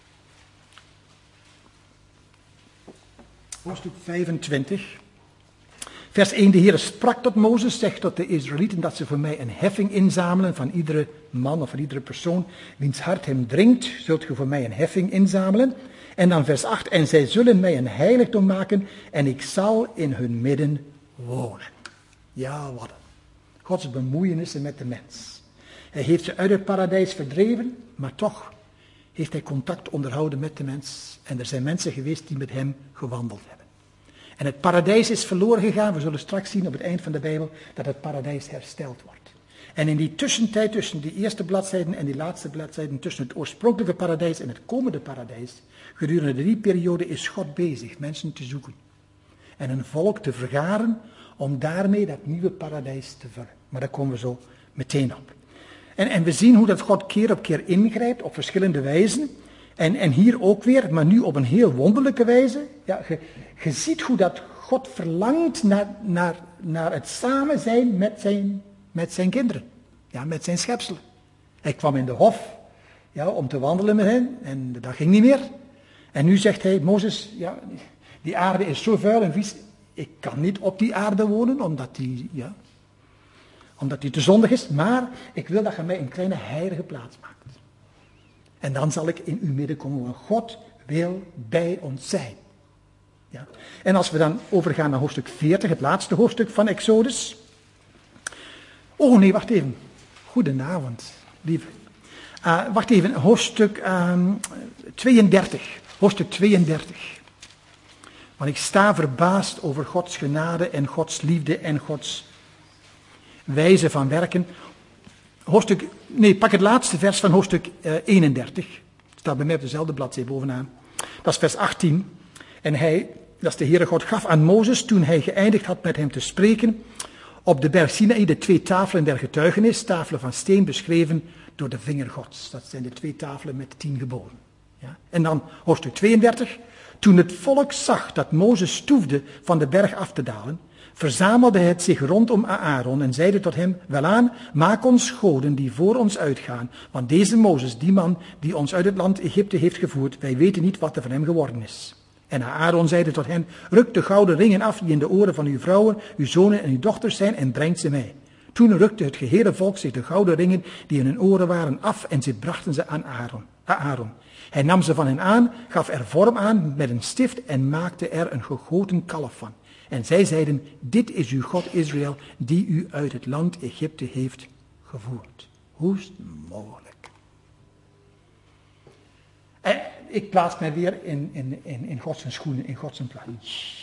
Hoofdstuk 25. Vers 1. De Heer sprak tot Mozes, zegt tot de Israëlieten dat ze voor mij een heffing inzamelen van iedere man of van iedere persoon wiens hart hem dringt, zult je voor mij een heffing inzamelen. En dan vers 8. En zij zullen mij een heiligdom maken en ik zal in hun midden wonen. Ja, wat Gods bemoeienissen met de mens. Hij heeft ze uit het paradijs verdreven, maar toch heeft hij contact onderhouden met de mens. En er zijn mensen geweest die met hem gewandeld hebben. En het paradijs is verloren gegaan. We zullen straks zien op het eind van de Bijbel dat het paradijs hersteld wordt. En in die tussentijd tussen die eerste bladzijden en die laatste bladzijden, tussen het oorspronkelijke paradijs en het komende paradijs, gedurende die periode is God bezig mensen te zoeken. En een volk te vergaren om daarmee dat nieuwe paradijs te vullen. Maar daar komen we zo meteen op. En we zien hoe dat God keer op keer ingrijpt op verschillende wijzen. En hier ook weer, maar nu op een heel wonderlijke wijze. Ja, je ziet hoe dat God verlangt naar het samen zijn met zijn kinderen. Ja, met zijn schepselen. Hij kwam in de hof om te wandelen met hen en dat ging niet meer. En nu zegt hij, Mozes, ja, die aarde is zo vuil en vies, ik kan niet op die aarde wonen, omdat die te zondig is, maar ik wil dat je mij een kleine heilige plaats maakt. En dan zal ik in uw midden komen, want God wil bij ons zijn. Ja. En als we dan overgaan naar hoofdstuk 40, het laatste hoofdstuk van Exodus. Oh nee, wacht even. Goedenavond, lieve. Wacht even, hoofdstuk 32. Hoofdstuk 32. Want ik sta verbaasd over Gods genade en Gods liefde en Gods wijze van werken. Pak het laatste vers van hoofdstuk 31. Het staat bij mij op dezelfde bladzijde bovenaan. Dat is vers 18. En dat is de Heere God, gaf aan Mozes, toen hij geëindigd had met hem te spreken, op de berg Sinaï de 2 tafelen der getuigenis, tafelen van steen beschreven door de vinger Gods. Dat zijn de 2 tafelen met de 10 geboden. Ja. En dan hoofdstuk 32. Toen het volk zag dat Mozes stoefde van de berg af te dalen, verzamelde het zich rondom Aaron en zeide tot hem, welaan, maak ons goden die voor ons uitgaan, want deze Mozes, die man die ons uit het land Egypte heeft gevoerd, wij weten niet wat er van hem geworden is. En Aaron zeide tot hen, ruk de gouden ringen af die in de oren van uw vrouwen, uw zonen en uw dochters zijn en brengt ze mij. Toen rukte het gehele volk zich de gouden ringen die in hun oren waren af en ze brachten ze aan Aaron. Hij nam ze van hen aan, gaf er vorm aan met een stift en maakte er een gegoten kalf van. En zij zeiden, dit is uw God Israël, die u uit het land Egypte heeft gevoerd. Hoe is het mogelijk? Ik plaats mij weer in Gods schoenen, in Gods plaats.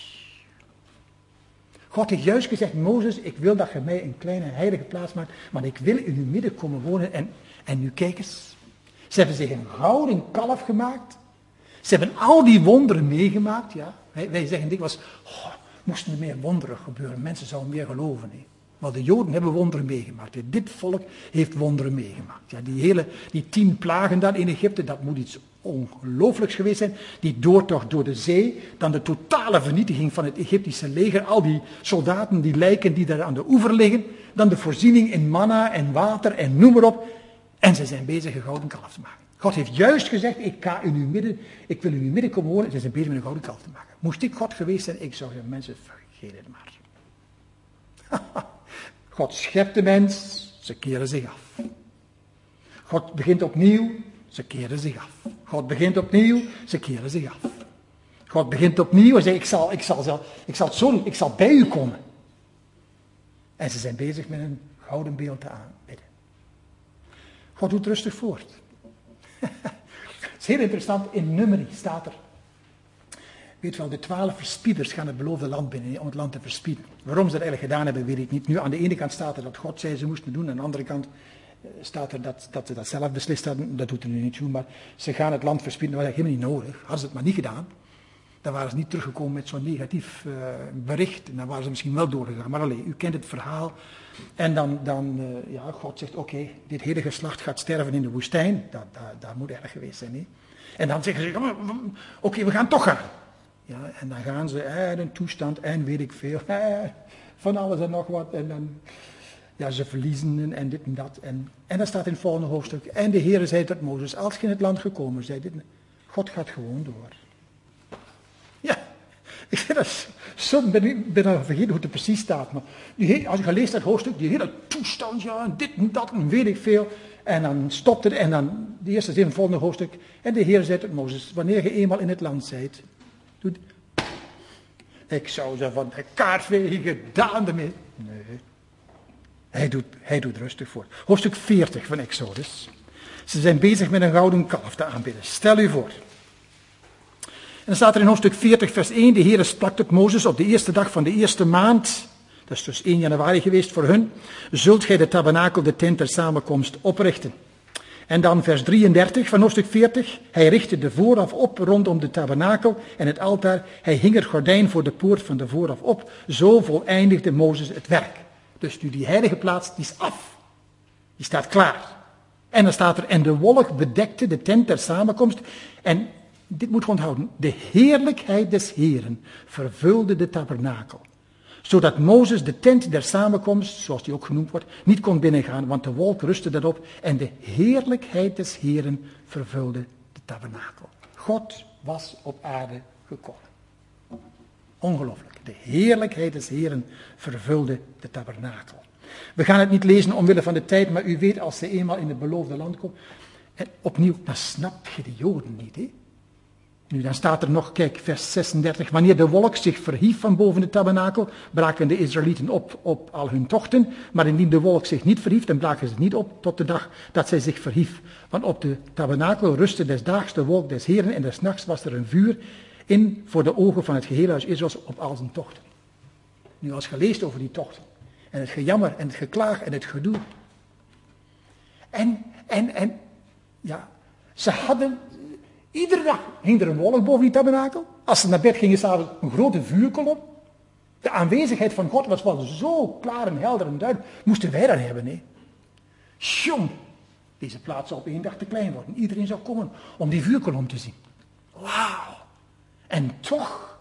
God heeft juist gezegd, Mozes, ik wil dat je mij een kleine heilige plaats maakt, maar ik wil in uw midden komen wonen. En nu kijk eens, ze hebben zich een gouden kalf gemaakt. Ze hebben al die wonderen meegemaakt. Ja. Wij zeggen dikwijls, moesten er meer wonderen gebeuren, mensen zouden meer geloven. Nee. Maar de Joden hebben wonderen meegemaakt. Dit volk heeft wonderen meegemaakt. Ja, die 10 plagen daar in Egypte, dat moet iets ongelooflijks geweest zijn. Die doortocht door de zee, dan de totale vernietiging van het Egyptische leger. Al die soldaten, die lijken die daar aan de oever liggen. Dan de voorziening in manna en water en noem maar op. En ze zijn bezig een gouden kalf te maken. God heeft juist gezegd, ik wil in uw midden komen wonen. Ze zijn bezig met een gouden kalf te maken. Moest ik God geweest zijn, ik zou zeggen, mensen, vergeet het maar. God schept de mens, ze keren zich af. God begint opnieuw, ze keren zich af. God begint opnieuw, ze keren zich af. God begint opnieuw en zegt, ik zal bij u komen. En ze zijn bezig met een gouden beeld te aanbidden. God doet rustig voort. Het is heel interessant, in Numeri staat er. Weet wel, de 12 verspieders gaan het beloofde land binnen om het land te verspieden. Waarom ze dat eigenlijk gedaan hebben, weet ik niet. Nu, aan de ene kant staat er dat God zei ze moesten doen. Aan de andere kant staat er dat ze dat zelf beslist hadden. Dat doet er nu niet toe, maar ze gaan het land verspieden. Dat was eigenlijk helemaal niet nodig. Hadden ze het maar niet gedaan, dan waren ze niet teruggekomen met zo'n negatief bericht. En dan waren ze misschien wel doorgegaan. Maar alleen, u kent het verhaal. En dan God zegt, oké, dit hele geslacht gaat sterven in de woestijn. Dat moet erg geweest zijn, hè? En dan zeggen ze, oké, we gaan toch gaan. Ja, en dan gaan ze, een toestand, en weet ik veel, van alles en nog wat. En dan, ja, ze verliezen en dit en dat. En dan staat in het volgende hoofdstuk, en de Heere zei tot Mozes, als je in het land gekomen bent, God gaat gewoon door. Ja, ik vind dat soms ben ik vergeten hoe het er precies staat. Maar als je leest dat hoofdstuk, die hele toestand, ja, en dit en dat, en weet ik veel. En dan stopt het, en dan, de eerste zin van het volgende hoofdstuk, en de Heer zei tot Mozes, wanneer je eenmaal in het land zijt, ik zou ze van de kaart vegen, gedaan ermee. Nee, hij doet rustig voort. Hoofdstuk 40 van Exodus. Ze zijn bezig met een gouden kalf te aanbidden. Stel u voor. En dan staat er in hoofdstuk 40 vers 1, de Heere sprak tot Mozes op de eerste dag van de eerste maand, dat is dus 1 januari geweest voor hun, zult gij de tabernakel, de tent der samenkomst, oprichten. En dan vers 33 van hoofdstuk 40. Hij richtte de vooraf op rondom de tabernakel en het altaar. Hij hing het gordijn voor de poort van de vooraf op. Zo voleindigde Mozes het werk. Dus nu die heilige plaats, die is af. Die staat klaar. En dan staat er, en de wolk bedekte de tent der samenkomst. En dit moet je onthouden. De heerlijkheid des Heeren vervulde de tabernakel. Zodat Mozes de tent der samenkomst, zoals die ook genoemd wordt, niet kon binnengaan, want de wolk rustte daarop en de heerlijkheid des Heeren vervulde de tabernakel. God was op aarde gekomen. Ongelooflijk. De heerlijkheid des Heeren vervulde de tabernakel. We gaan het niet lezen omwille van de tijd, maar u weet als ze eenmaal in het beloofde land komen. En opnieuw, dan snap je de Joden niet, hè? Nu, dan staat er nog, kijk, vers 36. Wanneer de wolk zich verhief van boven de tabernakel, braken de Israëlieten op al hun tochten. Maar indien de wolk zich niet verhief, dan braken ze niet op tot de dag dat zij zich verhief. Want op de tabernakel rustte des daags de wolk des Heren en des nachts was er een vuur in voor de ogen van het gehele huis Israëls op al zijn tochten. Nu, als je leest over die tochten, en het gejammer en het geklaag en het gedoe. En ja, ze hadden... Iedere dag hing er een wolk boven die tabernakel. Als ze naar bed gingen, s'avonds een grote vuurkolom. De aanwezigheid van God was wel zo klaar en helder en duidelijk. Moesten wij dat hebben, hè? Jong, deze plaats zou op 1 dag te klein worden. Iedereen zou komen om die vuurkolom te zien. Wauw. En toch.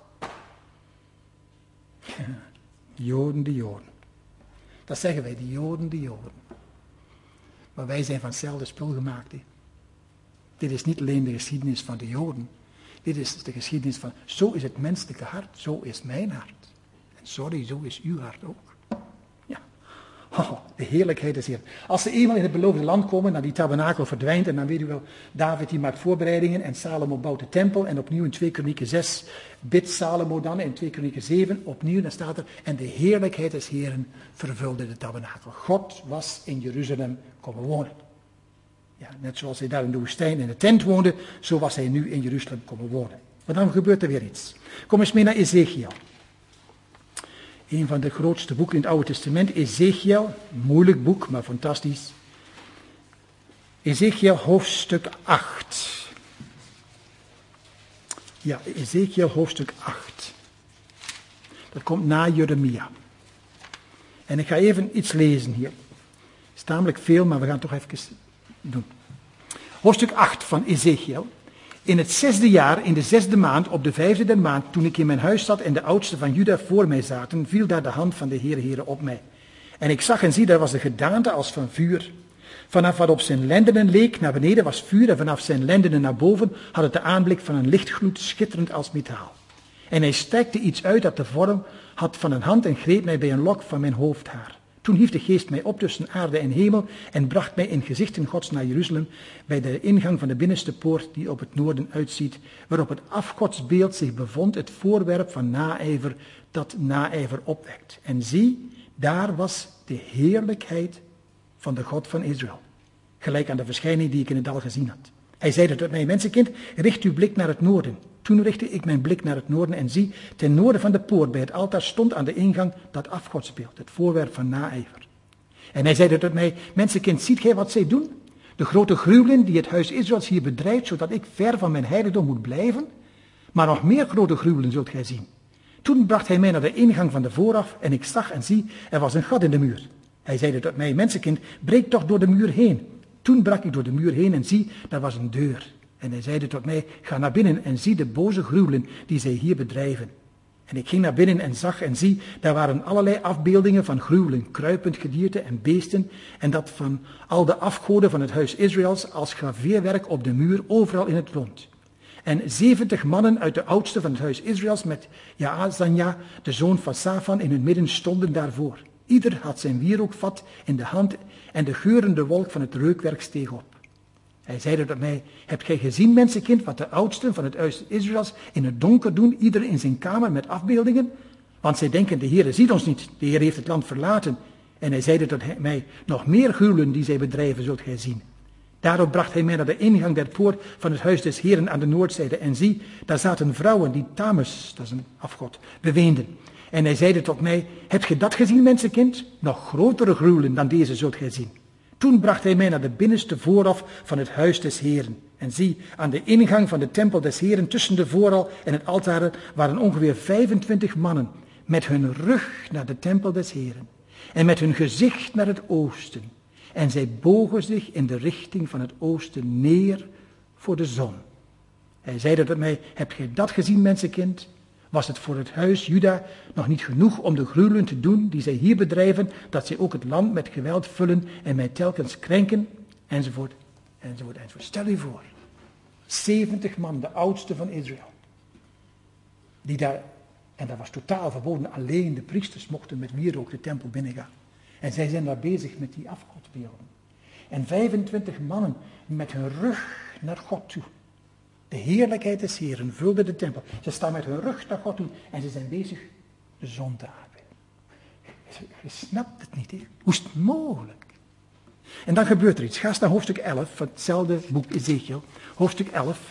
Joden, de Joden. Dat zeggen wij, de Joden, de Joden. Maar wij zijn van hetzelfde spul gemaakt, hè? Dit is niet alleen de geschiedenis van de Joden. Dit is de geschiedenis van, zo is het menselijke hart, zo is mijn hart. En sorry, zo is uw hart ook. Ja, de heerlijkheid is hier. Als ze eenmaal in het beloofde land komen, dan die tabernakel verdwijnt. En dan weet u wel, David die maakt voorbereidingen en Salomo bouwt de tempel. En opnieuw in 2 Kronieken 6 bidt Salomo dan. En in 2 Kronieken 7 opnieuw, dan staat er, en de heerlijkheid des Heeren vervulde de tabernakel. God was in Jeruzalem komen wonen. Ja, net zoals hij daar in de woestijn in de tent woonde, zo was hij nu in Jeruzalem komen wonen. Maar dan gebeurt er weer iets. Kom eens mee naar Ezekiel. Een van de grootste boeken in het Oude Testament. Ezekiel, moeilijk boek, maar fantastisch. Ezekiel hoofdstuk 8. Ja, Ezekiel hoofdstuk 8. Dat komt na Jeremia. En ik ga even iets lezen hier. Het is tamelijk veel, maar we gaan toch even doen. Hoofdstuk 8 van Ezekiel. In het 6e jaar, in de 6e maand, op de 5e der maand, toen ik in mijn huis zat en de oudsten van Juda voor mij zaten, viel daar de hand van de Heere op mij. En ik zag en zie, daar was de gedaante als van vuur. Vanaf wat op zijn lendenen leek, naar beneden was vuur, en vanaf zijn lendenen naar boven had het de aanblik van een lichtgloed, schitterend als metaal. En hij strekte iets uit dat de vorm had van een hand en greep mij bij een lok van mijn hoofdhaar. Toen hief de geest mij op tussen aarde en hemel en bracht mij in gezichten Gods naar Jeruzalem, bij de ingang van de binnenste poort die op het noorden uitziet, waarop het afgodsbeeld zich bevond, het voorwerp van naijver dat naijver opwekt. En zie, daar was de heerlijkheid van de God van Israël, gelijk aan de verschijning die ik in het dal gezien had. Hij zeide tot mij, mensenkind, richt uw blik naar het noorden. Toen richtte ik mijn blik naar het noorden en zie, ten noorden van de poort bij het altaar stond aan de ingang dat afgodsbeeld, het voorwerp van naijver. En hij zeide tot mij, mensenkind, ziet gij wat zij doen? De grote gruwelen die het huis Israëls hier bedrijft, zodat ik ver van mijn heiligdom moet blijven? Maar nog meer grote gruwelen zult gij zien. Toen bracht hij mij naar de ingang van de vooraf en ik zag en zie, er was een gat in de muur. Hij zeide tot mij, mensenkind, breek toch door de muur heen. Toen brak ik door de muur heen en zie, daar was een deur. En hij zeide tot mij, ga naar binnen en zie de boze gruwelen die zij hier bedrijven. En ik ging naar binnen en zag en zie, daar waren allerlei afbeeldingen van gruwelen, kruipend gedierte en beesten, en dat van al de afgoden van het huis Israëls als graveerwerk op de muur, overal in het rond. En 70 mannen uit de oudste van het huis Israëls met Jaazania, de zoon van Safan, in hun midden stonden daarvoor. Ieder had zijn wierookvat in de hand en de geurende wolk van het reukwerk steeg op. Hij zeide tot mij, hebt gij gezien, mensenkind, wat de oudsten van het huis Israëls in het donker doen, ieder in zijn kamer met afbeeldingen? Want zij denken, de Heere ziet ons niet, de Heer heeft het land verlaten. En hij zeide tot mij, nog meer gruwelen die zij bedrijven zult gij zien. Daarop bracht hij mij naar de ingang der poort van het huis des Heeren aan de noordzijde. En zie, daar zaten vrouwen die Tamus, dat is een afgod, beweenden. En hij zeide tot mij, hebt gij dat gezien, mensenkind? Nog grotere gruwelen dan deze zult gij zien. Toen bracht hij mij naar de binnenste voorhof van het huis des Heeren. En zie, aan de ingang van de tempel des Heeren, tussen de voorhal en het altaar, waren ongeveer 25 mannen, met hun rug naar de tempel des Heeren, en met hun gezicht naar het oosten. En zij bogen zich in de richting van het oosten neer voor de zon. Hij zeide tot mij, heb gij dat gezien, mensenkind? Was het voor het huis Juda nog niet genoeg om de gruwelen te doen die zij hier bedrijven, dat zij ook het land met geweld vullen en mij telkens krenken, enzovoort, enzovoort, enzovoort. Stel u voor, 70 man, de oudste van Israël, die daar, en dat was totaal verboden, alleen de priesters mochten met wierook de tempel binnengaan. En zij zijn daar bezig met die afgodsbeelden. En 25 mannen met hun rug naar God toe. De heerlijkheid des Heeren vulde de tempel. Ze staan met hun rug naar God toe en ze zijn bezig de zon te aanbidden. Je snapt het niet, hè? Hoe is het mogelijk? En dan gebeurt er iets. Ga eens naar hoofdstuk 11 van hetzelfde boek Ezekiel. Hoofdstuk 11.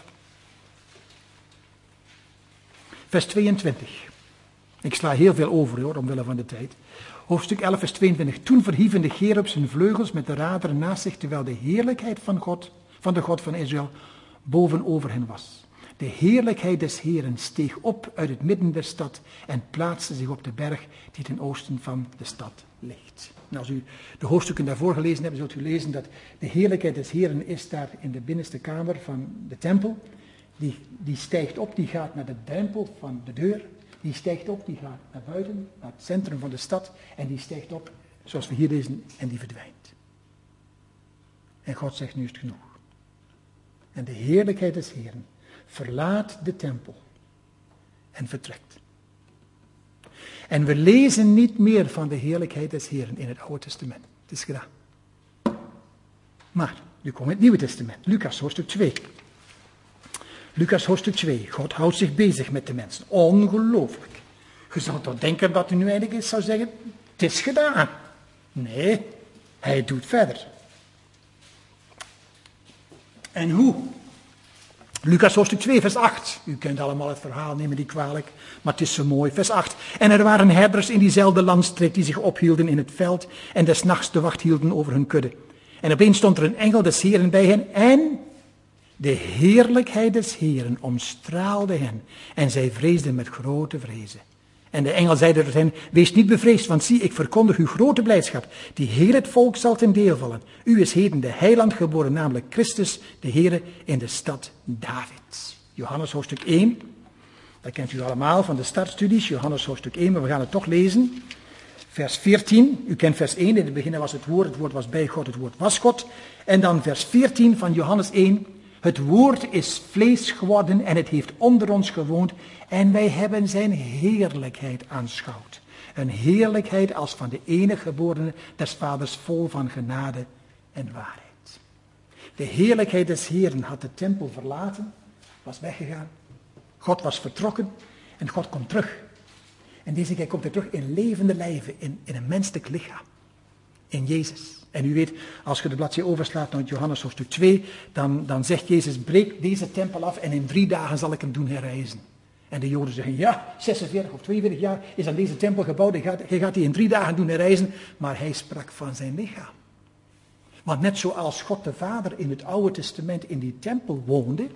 Vers 22. Ik sla heel veel over, hoor, omwille van de tijd. Hoofdstuk 11, vers 22. Toen verhieven de cherubs hun vleugels met de raderen naast zich, terwijl de heerlijkheid van de God van Israël boven over hen was. De heerlijkheid des Heeren steeg op uit het midden der stad en plaatste zich op de berg die ten oosten van de stad ligt. En als u de hoofdstukken daarvoor gelezen hebt, zult u lezen dat de heerlijkheid des Heeren is daar in de binnenste kamer van de tempel. Die stijgt op, die gaat naar de drempel van de deur. Die stijgt op, die gaat naar buiten, naar het centrum van de stad. En die stijgt op, zoals we hier lezen, en die verdwijnt. En God zegt, nu is het genoeg. En de heerlijkheid des Heeren verlaat de tempel en vertrekt. En we lezen niet meer van de heerlijkheid des Heeren in het Oude Testament. Het is gedaan. Maar, nu komt het Nieuwe Testament. Lucas hoofdstuk 2. Lucas hoofdstuk 2. God houdt zich bezig met de mensen. Ongelooflijk. Je zou toch denken dat hij nu eigenlijk eens zou zeggen, het is gedaan. Nee, hij doet verder. En hoe? Lucas hoofdstuk 2, vers 8. U kent allemaal het verhaal, neem me niet kwalijk, maar het is zo mooi. Vers 8. En er waren herders in diezelfde landstreek die zich ophielden in het veld en des nachts de wacht hielden over hun kudde. En opeens stond er een engel des Heeren bij hen en de heerlijkheid des Heeren omstraalde hen en zij vreesden met grote vrezen. En de engel zeide tot hen, wees niet bevreesd, want zie, ik verkondig u grote blijdschap, die heel het volk zal ten deel vallen. U is heden de heiland geboren, namelijk Christus, de Heere, in de stad David. Johannes hoofdstuk 1, dat kent u allemaal van de startstudies, Johannes hoofdstuk 1, maar we gaan het toch lezen. Vers 14, u kent vers 1, in het begin was het woord was bij God, het woord was God. En dan vers 14 van Johannes 1, het woord is vlees geworden en het heeft onder ons gewoond en wij hebben zijn heerlijkheid aanschouwd. Een heerlijkheid als van de enige geborene des vaders vol van genade en waarheid. De heerlijkheid des Heeren had de tempel verlaten, was weggegaan. God was vertrokken en God komt terug. En deze keer komt hij terug in levende lijven, in een menselijk lichaam. In Jezus. En u weet, als je de bladzijde overslaat naar Johannes hoofdstuk 2, dan zegt Jezus, breek deze tempel af en in 3 dagen zal ik hem doen herrijzen. En de Joden zeggen, ja, 46 of 42 jaar is aan deze tempel gebouwd, hij gaat die in 3 dagen doen herrijzen. Maar hij sprak van zijn lichaam. Want net zoals God de Vader in het Oude Testament in die tempel woonde,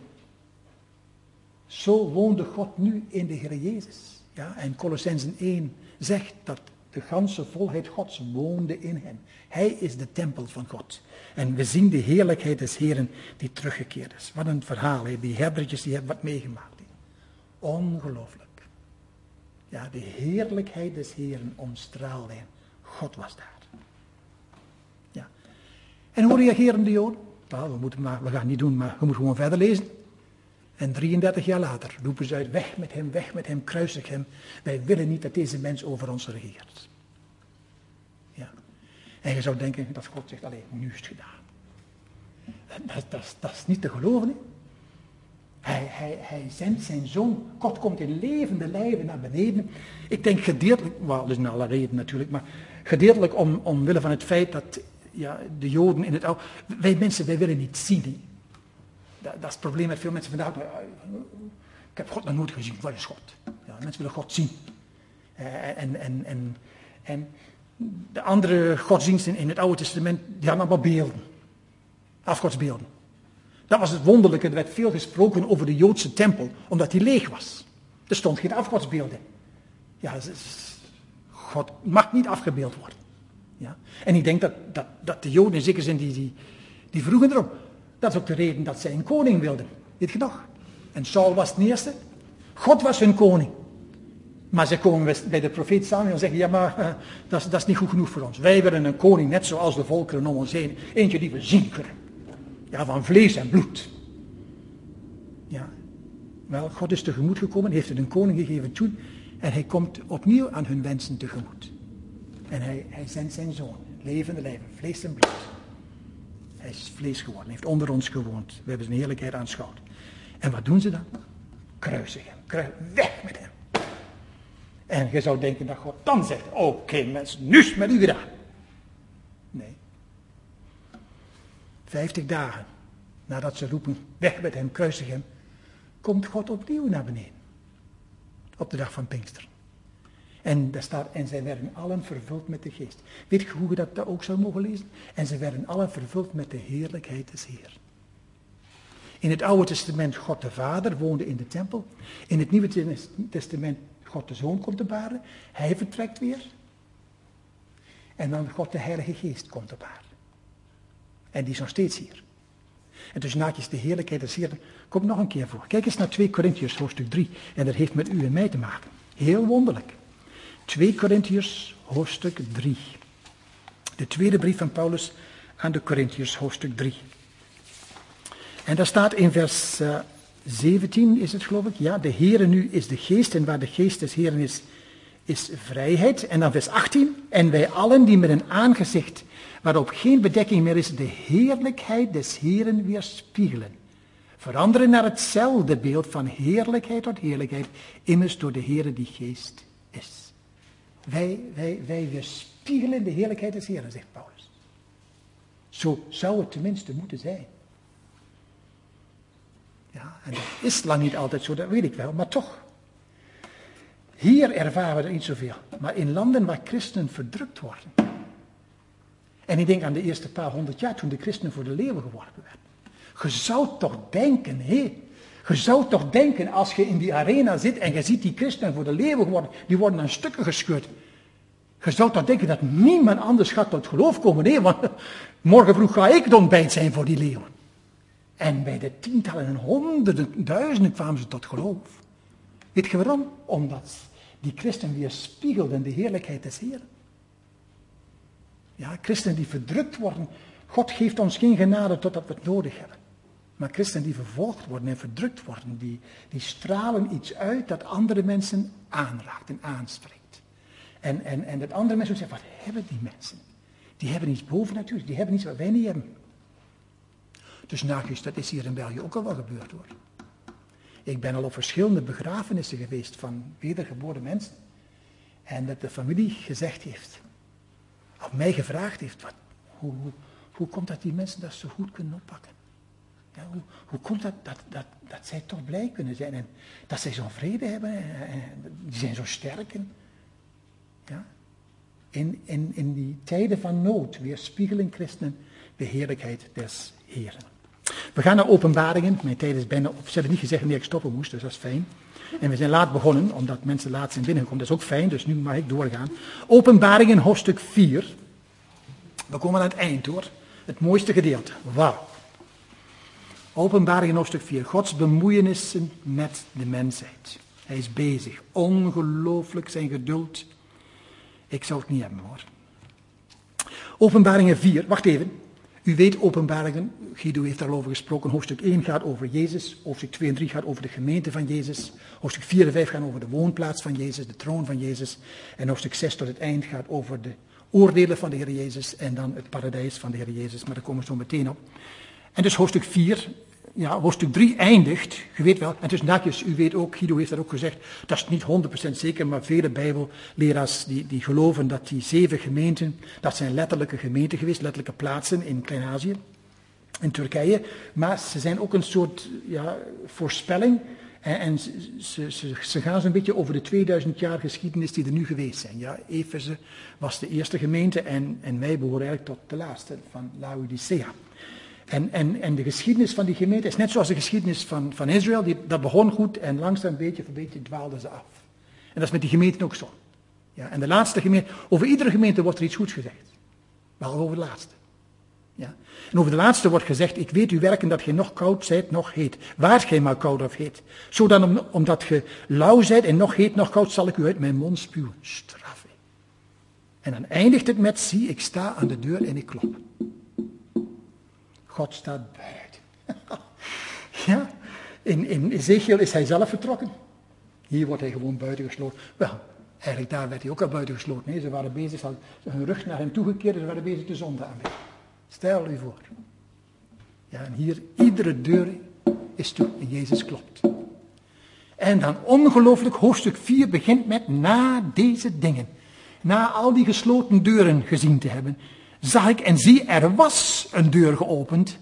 zo woonde God nu in de Heer Jezus. Ja, en Kolossenzen 1 zegt dat de ganse volheid Gods woonde in hem. Hij is de tempel van God. En we zien de heerlijkheid des Heeren die teruggekeerd is. Wat een verhaal, hè? Die herdertjes die hebben wat meegemaakt. Hè? Ongelooflijk. Ja, de heerlijkheid des Heeren omstraalde hem. God was daar. Ja. En hoe reageren de Joden? Nou, we gaan het niet doen, maar we moeten gewoon verder lezen. En 33 jaar later roepen ze uit, weg met hem, kruisig hem. Wij willen niet dat deze mens over ons regeert. Ja. En je zou denken dat God zegt, alleen nu is het gedaan. Dat is niet te geloven. Hè? Hij zendt zijn zoon. God komt in levende lijven naar beneden. Ik denk gedeeltelijk, dat is een alle reden natuurlijk, maar gedeeltelijk omwille van het feit dat de Joden in het oude... Wij mensen, wij willen niet zien. Hè? Dat is het probleem met veel mensen vandaag. Ik heb God nog nooit gezien. Wat is God? Ja, mensen willen God zien. En de andere godsdiensten in het Oude Testament, die hadden allemaal beelden. Afgodsbeelden. Dat was het wonderlijke. Er werd veel gesproken over de Joodse tempel, omdat die leeg was. Er stond geen afgodsbeelden. Ja, God mag niet afgebeeld worden. Ja. En ik denk dat de Joden in zekere zin, die vroegen erom. Dat is ook de reden dat zij een koning wilden. Weet je nog? En Saul was de eerste. God was hun koning. Maar ze komen bij de profeet Samuel en zeggen, ja maar dat is niet goed genoeg voor ons. Wij willen een koning net zoals de volkeren om ons heen. Eentje die we zien kunnen. Ja, van vlees en bloed. Ja. Wel, God is tegemoet gekomen, heeft het een koning gegeven toen. En hij komt opnieuw aan hun wensen tegemoet. En hij zendt zijn zoon. Levende lijven, vlees en bloed. Hij is vlees geworden, heeft onder ons gewoond. We hebben zijn heerlijkheid aanschouwd. En wat doen ze dan? Kruisig hem, weg met hem. En je zou denken dat God dan zegt, oké, mensen, nu is het met u gedaan. Nee. 50 dagen nadat ze roepen, weg met hem, kruisig hem, komt God opnieuw naar beneden. Op de dag van Pinkster. En daar staat, en zij werden allen vervuld met de geest. Weet je hoe je dat ook zou mogen lezen? En zij werden allen vervuld met de heerlijkheid des Heer. In het Oude Testament, God de Vader woonde in de tempel. In het Nieuwe Testament, God de Zoon komt op aarde. Hij vertrekt weer. En dan God de Heilige Geest komt op aarde. En die is nog steeds hier. En tussen naakjes de heerlijkheid des Heer komt nog een keer voor. Kijk eens naar 2 Korintiërs hoofdstuk 3. En dat heeft met u en mij te maken. Heel wonderlijk. 2 Korintiërs hoofdstuk 3. De tweede brief van Paulus aan de Korintiërs hoofdstuk 3. En daar staat in vers 17 is het geloof ik. Ja, de Heere nu is de geest en waar de geest des Heeren is vrijheid. En dan vers 18. En wij allen die met een aangezicht waarop geen bedekking meer is, de heerlijkheid des Heeren weerspiegelen. Veranderen naar hetzelfde beeld van heerlijkheid tot heerlijkheid, immers door de Heere die geest is. Wij weerspiegelen de heerlijkheid des Heeren, zegt Paulus. Zo zou het tenminste moeten zijn. Ja, en dat is lang niet altijd zo, dat weet ik wel, maar toch. Hier ervaren we er niet zoveel. Maar in landen waar christenen verdrukt worden. En ik denk aan de eerste paar 100 jaar toen de christenen voor de leeuwen geworpen werden. Je zou toch denken, Je zou toch denken, als je in die arena zit en je ziet die christenen voor de leeuwen worden, die worden aan stukken gescheurd. Je zou toch denken dat niemand anders gaat tot geloof komen. Nee, want morgen vroeg ga ik het ontbijt zijn voor die leeuwen. En bij de tientallen en honderden, duizenden kwamen ze tot geloof. Weet je waarom? Omdat die christen weerspiegelden de heerlijkheid des Heeren. Ja, christenen die verdrukt worden. God geeft ons geen genade totdat we het nodig hebben. Maar christenen die vervolgd worden en verdrukt worden, die stralen iets uit dat andere mensen aanraakt en aanspreekt. En dat andere mensen zeggen, wat hebben die mensen? Die hebben iets bovennatuurlijks, die hebben iets wat wij niet hebben. Dus naast, dat is hier in België ook al wel gebeurd hoor. Ik ben al op verschillende begrafenissen geweest van wedergeboren mensen. En dat de familie gezegd heeft, of mij gevraagd heeft, hoe komt dat die mensen dat zo goed kunnen oppakken? Ja, hoe komt dat zij toch blij kunnen zijn en dat zij zo'n vrede hebben en die zijn zo sterk. Ja? In die tijden van nood weerspiegelen christenen de heerlijkheid des Heeren. We gaan naar Openbaringen. Mijn tijd is bijna op. Ze hebben niet gezegd wanneer ik stoppen moest, dus dat is fijn. En we zijn laat begonnen, omdat mensen laat zijn binnengekomen. Dat is ook fijn, dus nu mag ik doorgaan. Openbaringen, hoofdstuk 4. We komen aan het eind hoor. Het mooiste gedeelte. Wauw. Openbaringen, hoofdstuk 4. Gods bemoeienissen met de mensheid. Hij is bezig. Ongelooflijk zijn geduld. Ik zou het niet hebben hoor. Openbaringen 4. Wacht even. U weet Openbaringen, Guido heeft daarover gesproken, hoofdstuk 1 gaat over Jezus, hoofdstuk 2 en 3 gaat over de gemeente van Jezus, hoofdstuk 4 en 5 gaan over de woonplaats van Jezus, de troon van Jezus, en hoofdstuk 6 tot het eind gaat over de oordelen van de Heer Jezus en dan het paradijs van de Heer Jezus, maar daar komen we zo meteen op. En dus hoofdstuk 4, ja, hoofdstuk 3 eindigt, je weet wel, en dus naakjes, u weet ook, Guido heeft dat ook gezegd, dat is niet 100% zeker, maar vele bijbelleraars die geloven dat die 7 gemeenten, dat zijn letterlijke gemeenten geweest, letterlijke plaatsen in Klein-Azië, in Turkije, maar ze zijn ook een soort voorspelling en ze gaan zo'n beetje over de 2000 jaar geschiedenis die er nu geweest zijn. Ja, Efeze was de eerste gemeente en wij behoren eigenlijk tot de laatste, van Laodicea. En de geschiedenis van die gemeente is net zoals de geschiedenis van Israël. Dat begon goed en langzaam beetje voor beetje dwaalden ze af. En dat is met die gemeenten ook zo. Ja, en de laatste gemeente, over iedere gemeente wordt er iets goeds gezegd. Behalve over de laatste. Ja. En over de laatste wordt gezegd, ik weet uw werken dat gij nog koud zijt, nog heet. Waart gij maar koud of heet. Zodan omdat ge lauw zijt en nog heet, nog koud, zal ik u uit mijn mond spuwen. Straf. En dan eindigt het met, zie, ik sta aan de deur en ik klop. God staat buiten. Ja, in Ezekiel is hij zelf vertrokken. Hier wordt hij gewoon buiten gesloten. Wel, eigenlijk daar werd hij ook al buiten gesloten. Nee, ze waren bezig, ze hadden hun rug naar hem toegekeerd en ze waren bezig de zonde aanbidden. Stel u voor. Ja, en hier, iedere deur is toe en Jezus klopt. En dan ongelooflijk, hoofdstuk 4 begint met, na deze dingen, na al die gesloten deuren gezien te hebben, zag ik en zie, er was een deur geopend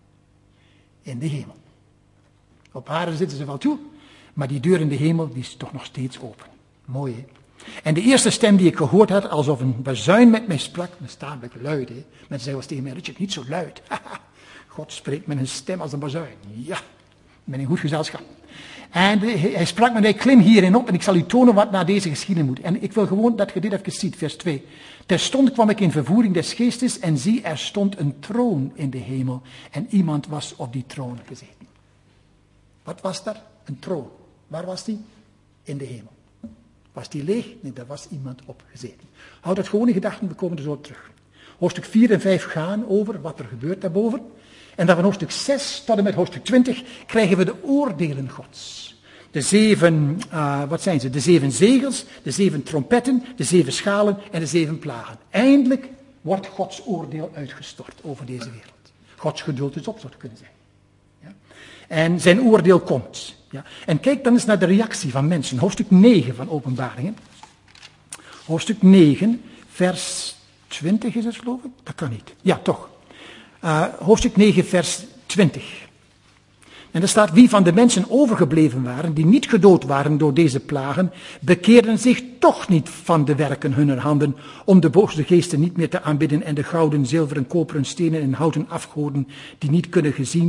in de hemel. Op aarde zitten ze wel toe, maar die deur in de hemel die is toch nog steeds open. Mooi hè? En de eerste stem die ik gehoord had, alsof een bazuin met mij sprak, dat staat met luid hè. Mensen zeggen wel eens tegen mij, Richard, niet zo luid. God spreekt met een stem als een bazuin. Ja, ik ben in goed gezelschap. En hij sprak met mij, klim hierin op en ik zal u tonen wat na deze geschiedenis moet. En ik wil gewoon dat je dit even ziet, vers 2. Terstond kwam ik in vervoering des geestes en zie, er stond een troon in de hemel en iemand was op die troon gezeten. Wat was daar? Een troon. Waar was die? In de hemel. Was die leeg? Nee, daar was iemand op gezeten. Houd dat gewoon in gedachten, we komen er zo op terug. Hoofdstuk 4 en 5 gaan over wat er gebeurt daarboven. En dan van hoofdstuk 6 tot en met hoofdstuk 20 krijgen we de oordelen Gods. De 7, wat zijn ze? De 7 zegels, de 7 trompetten, de 7 schalen en de 7 plagen. Eindelijk wordt Gods oordeel uitgestort over deze wereld. Gods geduld is op, zou het kunnen zijn. Ja? En zijn oordeel komt. Ja? En kijk dan eens naar de reactie van mensen. Hoofdstuk 9 van Openbaringen. Hoofdstuk 9, vers 20 is het geloof ik? Dat kan niet. Ja, toch. Hoofdstuk 9, vers 20. En er staat, wie van de mensen overgebleven waren, die niet gedood waren door deze plagen, bekeerden zich toch niet van de werken hunner handen, om de boze geesten niet meer te aanbidden en de gouden, zilveren, koperen, stenen en houten afgoden, die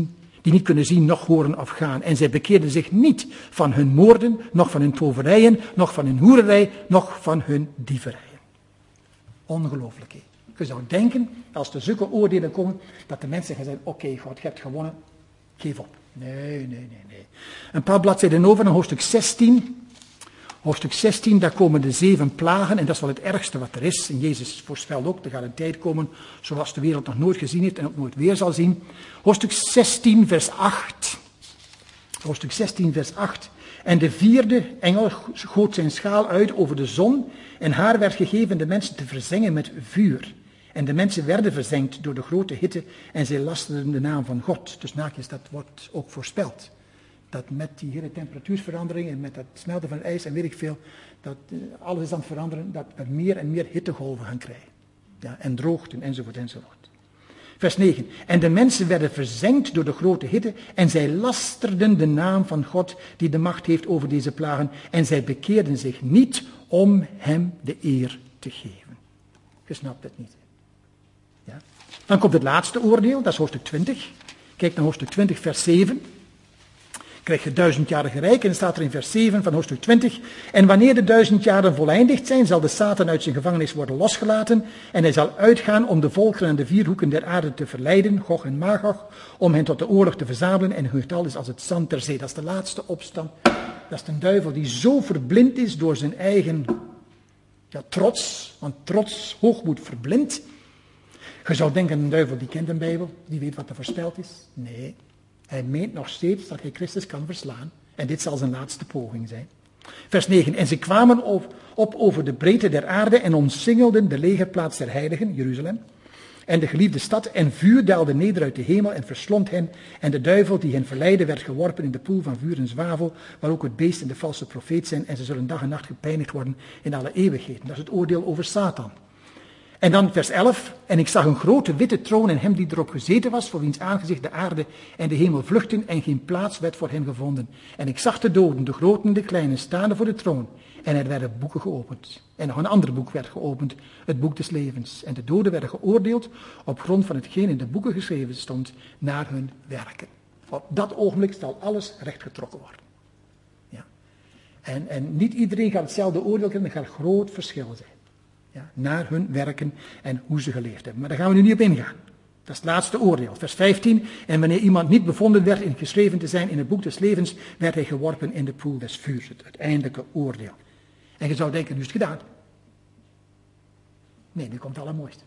die niet kunnen zien, noch horen of gaan. En zij bekeerden zich niet van hun moorden, noch van hun toverijen, noch van hun hoererij, noch van hun dieverijen. Ongelooflijk, hè? Je zou denken, als er zulke oordelen komen, dat de mensen gaan zeggen, oké, God, je hebt gewonnen, geef op. Nee. Een paar bladzijden over naar hoofdstuk 16. Hoofdstuk 16, daar komen de 7 plagen en dat is wel het ergste wat er is. En Jezus voorspelt ook, er gaat een tijd komen zoals de wereld nog nooit gezien heeft en ook nooit weer zal zien. Hoofdstuk 16, vers 8. Hoofdstuk 16, vers 8. En de 4e engel goot zijn schaal uit over de zon en haar werd gegeven de mensen te verzengen met vuur. En de mensen werden verzengd door de grote hitte en zij lasterden de naam van God. Dus naakjes, dat wordt ook voorspeld. Dat met die hele temperatuurverandering en met dat smelten van het ijs en weet ik veel, dat alles is aan het veranderen, dat we meer en meer hittegolven gaan krijgen. Ja, en droogten enzovoort. Vers 9. En de mensen werden verzengd door de grote hitte en zij lasterden de naam van God die de macht heeft over deze plagen en zij bekeerden zich niet om hem de eer te geven. Je snapt het niet. Ja. Dan komt het laatste oordeel, dat is hoofdstuk 20. Kijk naar hoofdstuk 20, vers 7. Krijg je 1000-jarige rijk en dan staat er in vers 7 van hoofdstuk 20. En wanneer de 1000 jaren voleindigd zijn, zal de Satan uit zijn gevangenis worden losgelaten en hij zal uitgaan om de volkeren aan de 4 hoeken der aarde te verleiden, Gog en Magog, om hen tot de oorlog te verzamelen en hun getal is als het zand ter zee. Dat is de laatste opstand. Dat is de duivel die zo verblind is door zijn eigen trots, want trots, hoogmoed verblindt. Je zou denken, een duivel die kent de Bijbel, die weet wat er voorspeld is. Nee. Hij meent nog steeds dat hij Christus kan verslaan. En dit zal zijn laatste poging zijn. Vers 9. En ze kwamen op over de breedte der aarde en omsingelden de legerplaats der heiligen, Jeruzalem. En de geliefde stad. En vuur daalde neder uit de hemel en verslond hen. En de duivel die hen verleidde werd geworpen in de poel van vuur en zwavel. Waar ook het beest en de valse profeet zijn. En ze zullen dag en nacht gepijnigd worden in alle eeuwigheden. Dat is het oordeel over Satan. En dan vers 11. En ik zag een grote witte troon en hem die erop gezeten was, voor wiens aangezicht de aarde en de hemel vluchtten en geen plaats werd voor hen gevonden. En ik zag de doden, de groten en de kleinen, staande voor de troon. En er werden boeken geopend. En nog een ander boek werd geopend, het boek des levens. En de doden werden geoordeeld op grond van hetgeen in de boeken geschreven stond, naar hun werken. Op dat ogenblik zal alles rechtgetrokken worden. Ja. En niet iedereen gaat hetzelfde oordeel krijgen, er gaat een groot verschil zijn. Ja, naar hun werken en hoe ze geleefd hebben. Maar daar gaan we nu niet op ingaan. Dat is het laatste oordeel. Vers 15. En wanneer iemand niet bevonden werd in geschreven te zijn in het boek des levens, werd hij geworpen in de poel des vuurs. Het uiteindelijke oordeel. En je zou denken, nu is het gedaan. Nee, nu komt het allermooiste.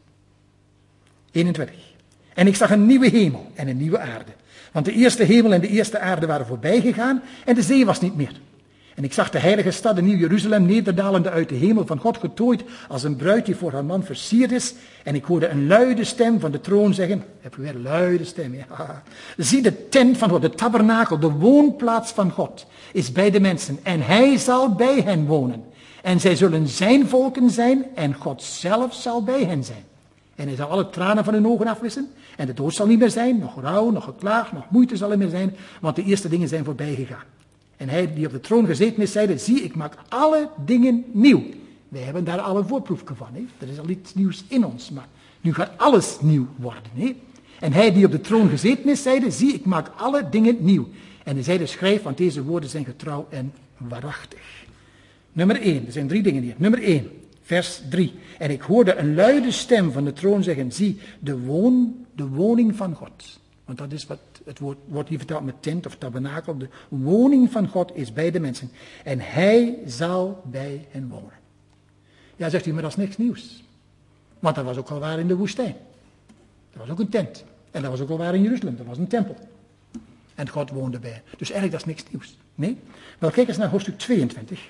21. En ik zag een nieuwe hemel en een nieuwe aarde. Want de eerste hemel en de eerste aarde waren voorbij gegaan en de zee was niet meer. En ik zag de heilige stad, de Nieuw Jeruzalem, nederdalende uit de hemel van God getooid, als een bruid die voor haar man versierd is. En ik hoorde een luide stem van de troon zeggen, heb je weer een luide stem, ja. Zie de tent van God, de tabernakel, de woonplaats van God, is bij de mensen. En hij zal bij hen wonen. En zij zullen zijn volken zijn en God zelf zal bij hen zijn. En hij zal alle tranen van hun ogen afwissen. En de dood zal niet meer zijn, nog rouw, nog geklaag, nog moeite zal er meer zijn, want de eerste dingen zijn voorbij gegaan. En hij die op de troon gezeten is, zeide, zie, ik maak alle dingen nieuw. Wij hebben daar al een voorproefje van. Hè? Er is al iets nieuws in ons, maar nu gaat alles nieuw worden. Hè? En hij die op de troon gezeten is, zeide, zie, ik maak alle dingen nieuw. En hij zeide, schrijf, want deze woorden zijn getrouw en waarachtig. Nummer 1, er zijn 3 dingen hier. Nummer 1, vers 3. En ik hoorde een luide stem van de troon zeggen, zie, de woning van God. Want dat is wat het wordt hier vertaald met tent of tabernakel. De woning van God is bij de mensen. En hij zal bij hen wonen. Ja, zegt u, maar dat is niks nieuws. Want dat was ook al waar in de woestijn. Dat was ook een tent. En dat was ook al waar in Jeruzalem. Dat was een tempel. En God woonde bij hen. Dus eigenlijk dat is niks nieuws. Nee? Wel, kijk eens naar hoofdstuk 22.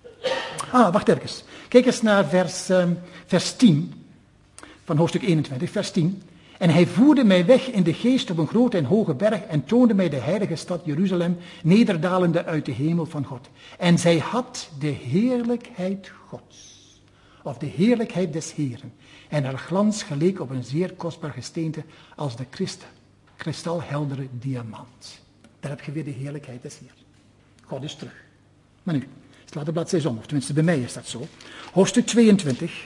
Wacht even. Kijk eens naar vers 10. Van hoofdstuk 21, vers 10. En hij voerde mij weg in de geest op een grote en hoge berg en toonde mij de heilige stad Jeruzalem, nederdalende uit de hemel van God. En zij had de heerlijkheid Gods, of de heerlijkheid des Heeren. En haar glans geleek op een zeer kostbaar gesteente als de kristalheldere diamant. Daar heb je weer de heerlijkheid des Heeren. God is terug. Maar nu, slaat de bladzijde om, of tenminste bij mij is dat zo. Hoofdstuk 22.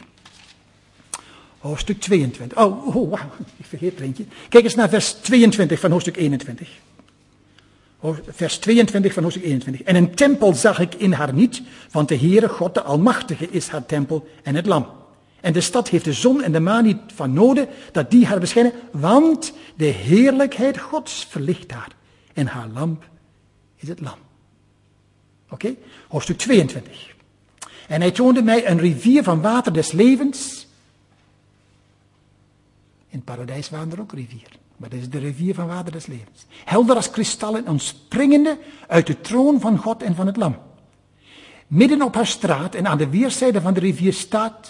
Hoofdstuk 22. Wauw, ik vergeet er eentje. Kijk eens naar vers 22 van hoofdstuk 21. Vers 22 van hoofdstuk 21. En een tempel zag ik in haar niet, want de Heere God, de Almachtige, is haar tempel en het lam. En de stad heeft de zon en de maan niet van noden, dat die haar beschijnen, want de heerlijkheid Gods verlicht haar. En haar lamp is het lam. Oké, hoofdstuk 22. En hij toonde mij een rivier van water des levens. In het paradijs waren er ook rivieren. Maar dit is de rivier van water des levens. Helder als kristallen, ontspringende uit de troon van God en van het lam. Midden op haar straat en aan de weerszijde van de rivier staat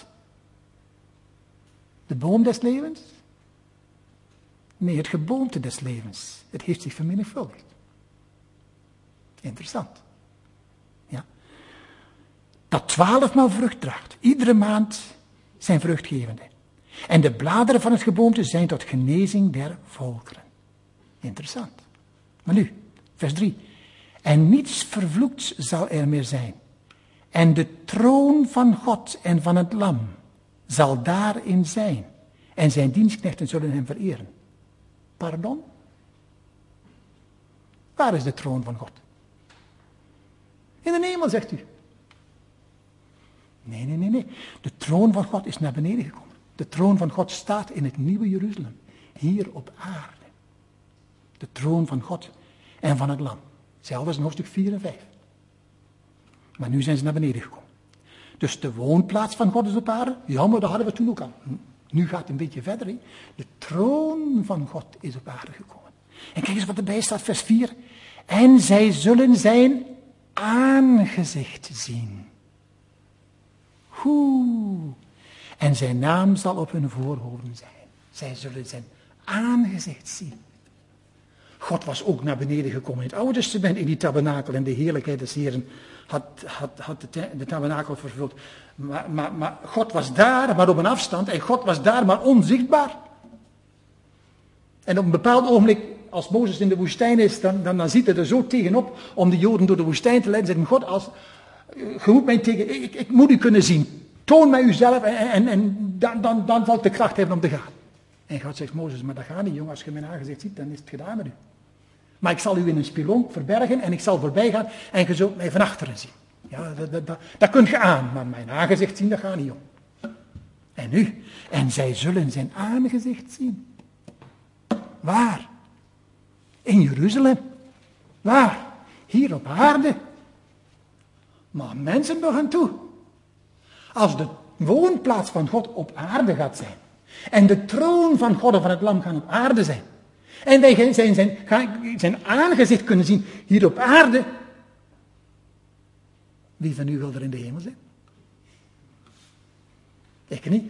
de boom des levens? Nee, het geboomte des levens. Het heeft zich vermenigvuldigd. Interessant. Ja. Dat 12 maal vrucht draagt. Iedere maand zijn vruchtgevende. En de bladeren van het geboomte zijn tot genezing der volkeren. Interessant. Maar nu, vers 3. En niets vervloekts zal er meer zijn. En de troon van God en van het lam zal daarin zijn. En zijn dienstknechten zullen hem vereren. Pardon? Waar is de troon van God? In de hemel, zegt u. Nee. De troon van God is naar beneden gekomen. De troon van God staat in het nieuwe Jeruzalem. Hier op aarde. De troon van God en van het lam. Hetzelfde als in hoofdstuk 4 en 5. Maar nu zijn ze naar beneden gekomen. Dus de woonplaats van God is op aarde. Ja, maar dat hadden we toen ook al. Nu gaat het een beetje verder. He. De troon van God is op aarde gekomen. En kijk eens wat erbij staat, vers 4. En zij zullen zijn aangezicht zien. En zijn naam zal op hun voorhoofden zijn. Zij zullen zijn aangezicht zien. God was ook naar beneden gekomen in het Oude Testament in die tabernakel. En de heerlijkheid des Heeren had de tabernakel vervuld. Maar God was daar, maar op een afstand. En God was daar, maar onzichtbaar. En op een bepaald ogenblik, als Mozes in de woestijn is, dan ziet hij er zo tegenop om de Joden door de woestijn te leiden. Zegt God, je moet mij ik moet u kunnen zien. Toon mij uzelf en dan zal ik de kracht hebben om te gaan. En God zegt, Mozes, maar dat gaat niet, jongen. Als je mijn aangezicht ziet, dan is het gedaan met u. Maar ik zal u in een spelonk verbergen en ik zal voorbij gaan en je zult mij van achteren zien. Ja, dat kun je aan, maar mijn aangezicht zien, dat gaat niet, jong. En nu? En zij zullen zijn aangezicht zien. Waar? In Jeruzalem. Waar? Hier op aarde. Maar mensen nog aan toe. Als de woonplaats van God op aarde gaat zijn. En de troon van God en van het lam gaan op aarde zijn. En wij zijn aangezicht kunnen zien hier op aarde. Wie van u wil er in de hemel zijn? Ik niet.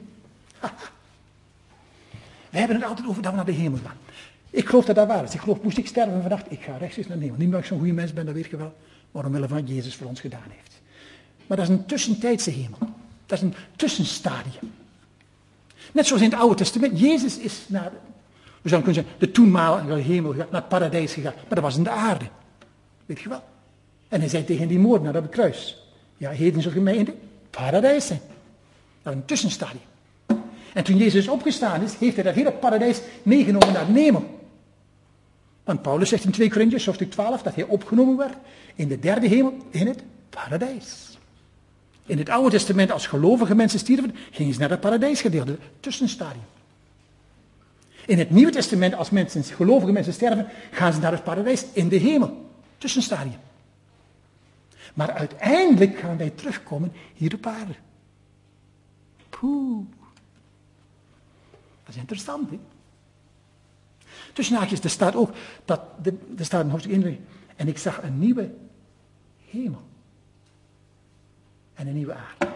Wij hebben het altijd over dat we naar de hemel gaan. Ik geloof dat dat waar is. Ik geloof, moest ik sterven vannacht, ik ga rechtstreeks naar de hemel. Niet omdat ik zo'n goede mens ben, dat weet je wel. Maar omwille van wat Jezus voor ons gedaan heeft. Maar dat is een tussentijdse hemel. Dat is een tussenstadium. Net zoals in het Oude Testament. Jezus is naar, we zouden kunnen zeggen, de toenmalige hemel gegaan, naar het paradijs gegaan. Maar dat was in de aarde. Weet je wel. En hij zei tegen die moordenaar op het kruis. Ja, heden zult je mij in het paradijs zijn. Dat is een tussenstadium. En toen Jezus opgestaan is, heeft hij dat hele paradijs meegenomen naar de hemel. Want Paulus zegt in 2 Korintiërs, hoofdstuk 12, dat hij opgenomen werd in de derde hemel, in het paradijs. In het Oude Testament, als gelovige mensen stierven, gingen ze naar het paradijsgedeelte, het tussenstadium. In het Nieuwe Testament, als gelovige mensen sterven, gaan ze naar het paradijs in de hemel, tussenstadium. Maar uiteindelijk gaan wij terugkomen hier op aarde. Poeh. Dat is interessant, hè? Tussen haakjes, er staat ook, er staat in hoofdstuk 1, en ik zag een nieuwe hemel. En een nieuwe aarde.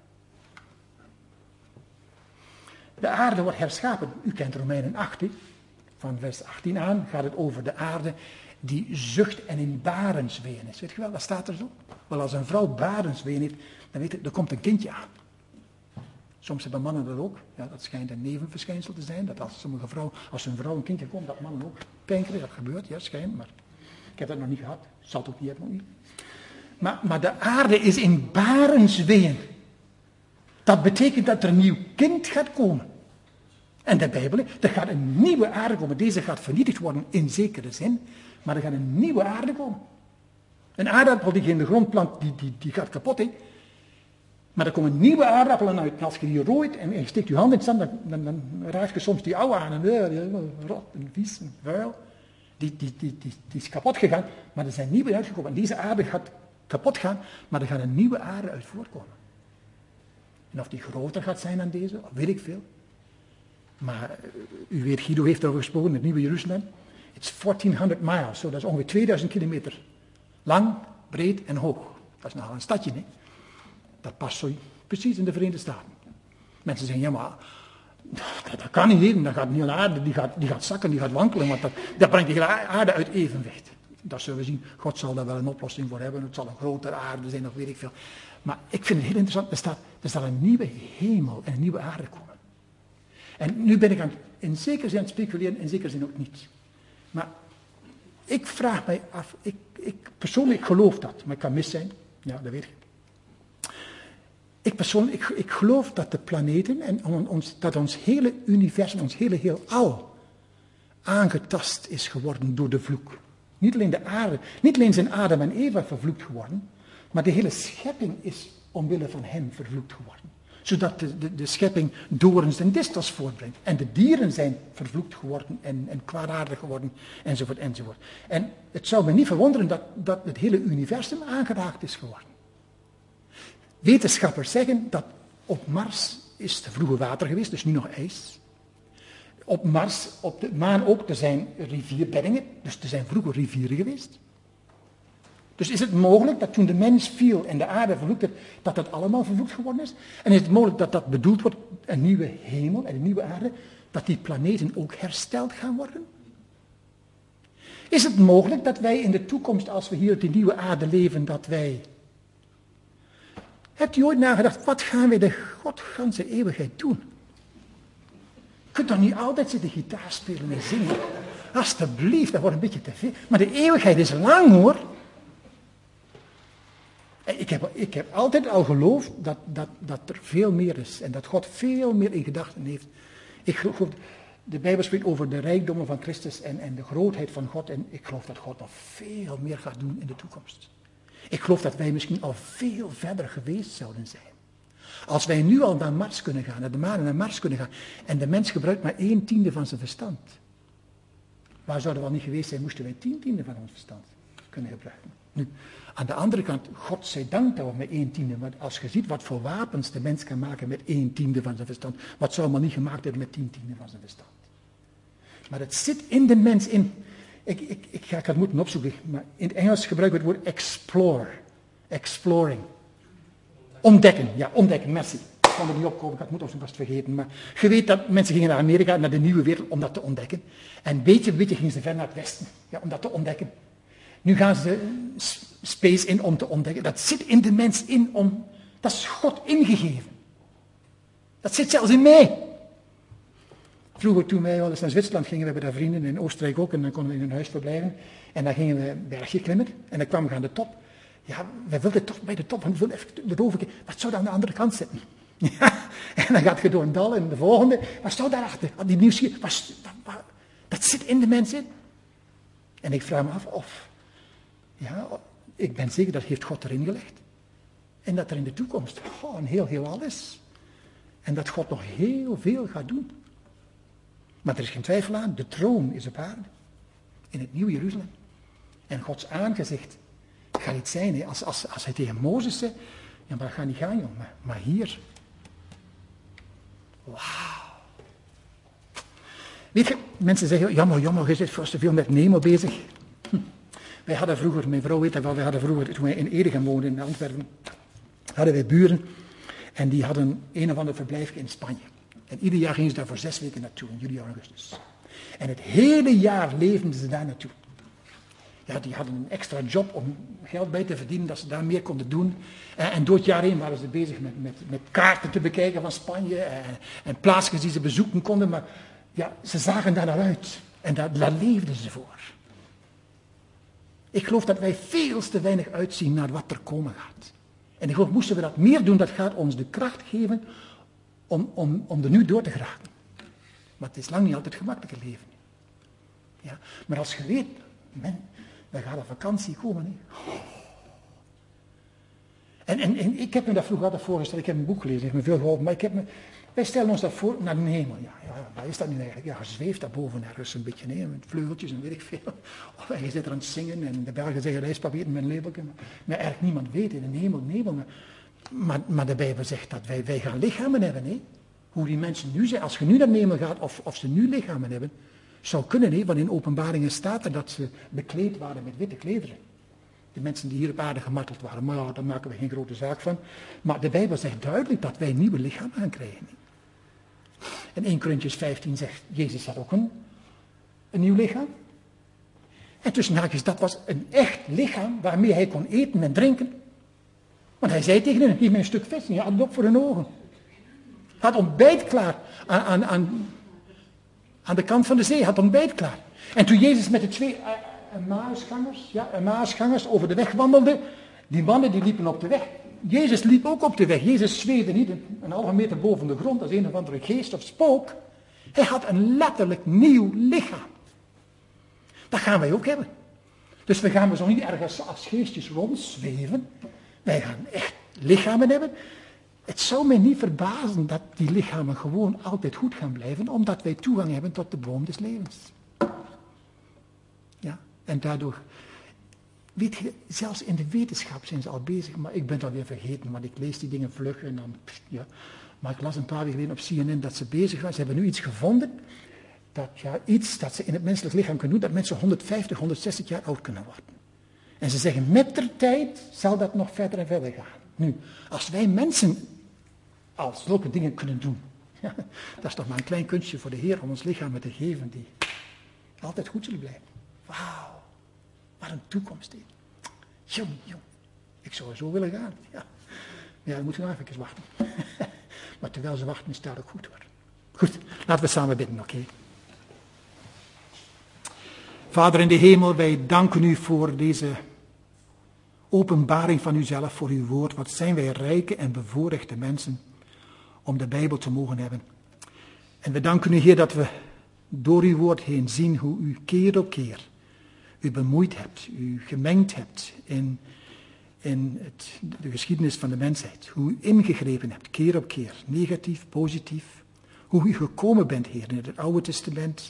De aarde wordt herschapen. U kent Romeinen 8, hè? Van vers 18 aan gaat het over de aarde die zucht en in barensweeën is. Weet je wel, dat staat er zo. Wel, als een vrouw barensweeën heeft, dan weet je, er komt een kindje aan. Soms hebben mannen dat ook. Ja, dat schijnt een nevenverschijnsel te zijn. Dat als een vrouw een kindje komt, dat mannen ook pijn krijgen. Dat gebeurt, ja, schijnt. Maar ik heb dat nog niet gehad. Zal het ook niet hebben, nog niet. Maar de aarde is in barensweeën. Dat betekent dat er een nieuw kind gaat komen. En de Bijbel, er gaat een nieuwe aarde komen. Deze gaat vernietigd worden in zekere zin, maar er gaat een nieuwe aarde komen. Een aardappel die je in de grond plant, die gaat kapot, hè. Maar er komen nieuwe aardappelen uit. En als je die rooit en je steekt je hand in het zand, dan raak je soms die oude aan. Rot en vies en vuil. Die is kapot gegaan, maar er zijn nieuwe uitgekomen. En deze aarde gaat kapot gaan, maar er gaat een nieuwe aarde uit voortkomen. En of die groter gaat zijn dan deze, weet ik veel. Maar u weet, Guido heeft erover gesproken, het Nieuwe Jeruzalem. Het is 1400 miles, dat is ongeveer 2000 kilometer. Lang, breed en hoog. Dat is nogal een stadje, hè. Dat past zo precies in de Verenigde Staten. Mensen zeggen, ja maar, dat kan niet even. Dan gaat de hele aarde, die gaat zakken, die gaat wankelen, want dat brengt de hele aarde uit evenwicht. Dat zullen we zien. God zal daar wel een oplossing voor hebben. Het zal een grotere aarde zijn, of weet ik veel. Maar ik vind het heel interessant. Er staat een nieuwe hemel en een nieuwe aarde komen. En nu ben ik in zekere zin aan het speculeren, in zekere zin ook niet. Maar ik vraag mij af, ik persoonlijk geloof dat, maar ik kan mis zijn. Ja, dat weet ik. Ik geloof dat de planeten en dat ons hele universum, ons hele heelal aangetast is geworden door de vloek. Niet alleen de aarde, niet alleen zijn Adam en Eva vervloekt geworden, maar de hele schepping is omwille van hen vervloekt geworden. Zodat de schepping dorens en distels voortbrengt. En de dieren zijn vervloekt geworden en kwaadaardig geworden, enzovoort, enzovoort. En het zou me niet verwonderen dat het hele universum aangeraakt is geworden. Wetenschappers zeggen dat op Mars is te vroeger water geweest, dus nu nog ijs. Op Mars, op de maan ook, er zijn rivierbeddingen, dus er zijn vroeger rivieren geweest. Dus is het mogelijk dat toen de mens viel en de aarde vervloekt werd, dat dat allemaal vervloekt geworden is? En is het mogelijk dat dat bedoeld wordt, een nieuwe hemel en een nieuwe aarde, dat die planeten ook hersteld gaan worden? Is het mogelijk dat wij in de toekomst, als we hier op die nieuwe aarde leven, dat wij... Hebt u ooit nagedacht, wat gaan wij de godganse eeuwigheid doen? Je kunt toch niet altijd zitten gitaar spelen en zingen? Alsjeblieft, dat wordt een beetje te veel. Maar de eeuwigheid is lang, hoor. Ik heb altijd al geloofd dat er veel meer is. En dat God veel meer in gedachten heeft. Ik geloof, de Bijbel spreekt over de rijkdommen van Christus en de grootheid van God. En ik geloof dat God nog veel meer gaat doen in de toekomst. Ik geloof dat wij misschien al veel verder geweest zouden zijn. Als wij nu al naar Mars kunnen gaan, naar de maan en naar Mars kunnen gaan, en de mens gebruikt maar 1/10 van zijn verstand. Waar zouden we al niet geweest zijn, moesten wij 10/10 van ons verstand kunnen gebruiken. Nu, aan de andere kant, God zij dank dat we met 1/10, want als je ziet wat voor wapens de mens kan maken met 1/10 van zijn verstand, wat zou maar niet gemaakt hebben met 10/10 van zijn verstand. Maar het zit in de mens in. Ik ga het moeten opzoeken, maar in het Engels gebruiken we het woord explore. Exploring. Ontdekken, ja, ontdekken, merci. Ik kon er niet opkomen, ik had het moeten opzoeken, was het vergeten. Maar je weet dat mensen gingen naar Amerika, naar de nieuwe wereld, om dat te ontdekken. En beetje gingen ze ver naar het westen, ja, om dat te ontdekken. Nu gaan ze space in om te ontdekken. Dat zit in de mens in om, dat is God ingegeven. Dat zit zelfs in mij. Vroeger toen wij al eens naar Zwitserland gingen, we hebben daar vrienden, in Oostenrijk ook, en dan konden we in hun huis verblijven. En dan gingen we een bergje klimmen, en dan kwamen we aan de top. Ja, wij wilden toch bij de top, we wilden even erover kijken, wat zou daar aan de andere kant zitten? Ja, en dan gaat je door een dal en de volgende, wat zou daarachter? Die nieuwsgierigheid, dat zit in de mens in. En ik vraag me af of, ja, ik ben zeker dat heeft God erin gelegd. En dat er in de toekomst een heel alles. En dat God nog heel veel gaat doen. Maar er is geen twijfel aan, de troon is op aarde. In het Nieuwe Jeruzalem. En Gods aangezicht gaat niet zijn. Hè. Als hij tegen Mozes zei, ja maar ga niet gaan joh, maar hier. Wauw. Weet je, mensen zeggen, jammer, je zit vast te veel met Nemo bezig. Wij hadden vroeger, mijn vrouw weet dat wel, wij hadden vroeger, toen wij in Edegem woonden in Antwerpen, hadden wij buren en die hadden een of ander verblijfje in Spanje. En ieder jaar gingen ze daar voor 6 weken naartoe, in juli, augustus. En het hele jaar leefden ze daar naartoe. Ja, die hadden een extra job om geld bij te verdienen, dat ze daar meer konden doen. En door het jaar heen waren ze bezig met kaarten te bekijken van Spanje en plaatsjes die ze bezoeken konden. Maar ja, ze zagen daar naar uit en daar leefden ze voor. Ik geloof dat wij veel te weinig uitzien naar wat er komen gaat. En ik geloof, moesten we dat meer doen, dat gaat ons de kracht geven om er nu door te geraken. Maar het is lang niet altijd gemakkelijk het leven. Ja? Maar als je weet, dan gaat een vakantie komen. Hè? En ik heb me dat vroeger altijd voorgesteld. Ik heb een boek gelezen, heeft me veel geholpen. Maar wij stellen ons dat voor naar de hemel. Ja, wat is dat nu eigenlijk? Ja, je zweeft daar boven ergens een beetje neer, met vleugeltjes en weet ik veel. Of je zit er aan het zingen en de Belgen zeggen rijstpapier met een labeltje. Maar eigenlijk niemand weet in de hemel, nebel. Maar de Bijbel zegt dat wij gaan lichamen hebben. Hè? Hoe die mensen nu zijn, als je nu naar de hemel gaat of ze nu lichamen hebben, zou kunnen, hè? Want in Openbaringen staat er dat ze bekleed waren met witte klederen. De mensen die hier op aarde gemarteld waren. Maar ja, daar maken we geen grote zaak van. Maar de Bijbel zegt duidelijk dat wij een nieuwe lichaam gaan krijgen. En 1 Korintiërs 15 zegt, Jezus had ook een nieuw lichaam. En tussen haakjes, dat was een echt lichaam waarmee hij kon eten en drinken. Want hij zei tegen hen, geef mij een stuk vis en je had het op voor hun ogen. Hij had ontbijt klaar aan de kant van de zee, had ontbijt klaar. En toen Jezus met de 2 Emmausgangers over de weg wandelde, die mannen die liepen op de weg. Jezus liep ook op de weg. Jezus zweefde niet een halve meter boven de grond als een of andere geest of spook. Hij had een letterlijk nieuw lichaam. Dat gaan wij ook hebben. Dus we gaan zo niet ergens als geestjes rondzweven. Wij gaan echt lichamen hebben. Het zou mij niet verbazen dat die lichamen gewoon altijd goed gaan blijven, omdat wij toegang hebben tot de boom des levens. Ja, en daardoor, weet je, zelfs in de wetenschap zijn ze al bezig, maar ik ben het alweer vergeten, want ik lees die dingen vlug en dan, ja. Maar ik las een paar weken geleden op CNN dat ze bezig waren. Ze hebben nu iets gevonden, iets dat ze in het menselijk lichaam kunnen doen, dat mensen 150, 160 jaar oud kunnen worden. En ze zeggen, met de tijd zal dat nog verder en verder gaan. Nu, als wij mensen al zulke dingen kunnen doen, ja, dat is toch maar een klein kunstje voor de Heer om ons lichaam te geven die altijd goed zullen blijven. Wauw, wat een toekomst dit. Jong, ik zou er zo willen gaan. Ja, dan moeten we nog even wachten. Maar terwijl ze wachten is het ook goed hoor. Goed, laten we samen bidden, oké? Vader in de hemel, wij danken u voor deze openbaring van uzelf, voor uw woord. Wat zijn wij rijke en bevoorrechte mensen om de Bijbel te mogen hebben. En we danken u, Heer, dat we door uw woord heen zien hoe u keer op keer u bemoeid hebt, u gemengd hebt in de geschiedenis van de mensheid. Hoe u ingegrepen hebt, keer op keer, negatief, positief. Hoe u gekomen bent, Heer, in het Oude Testament,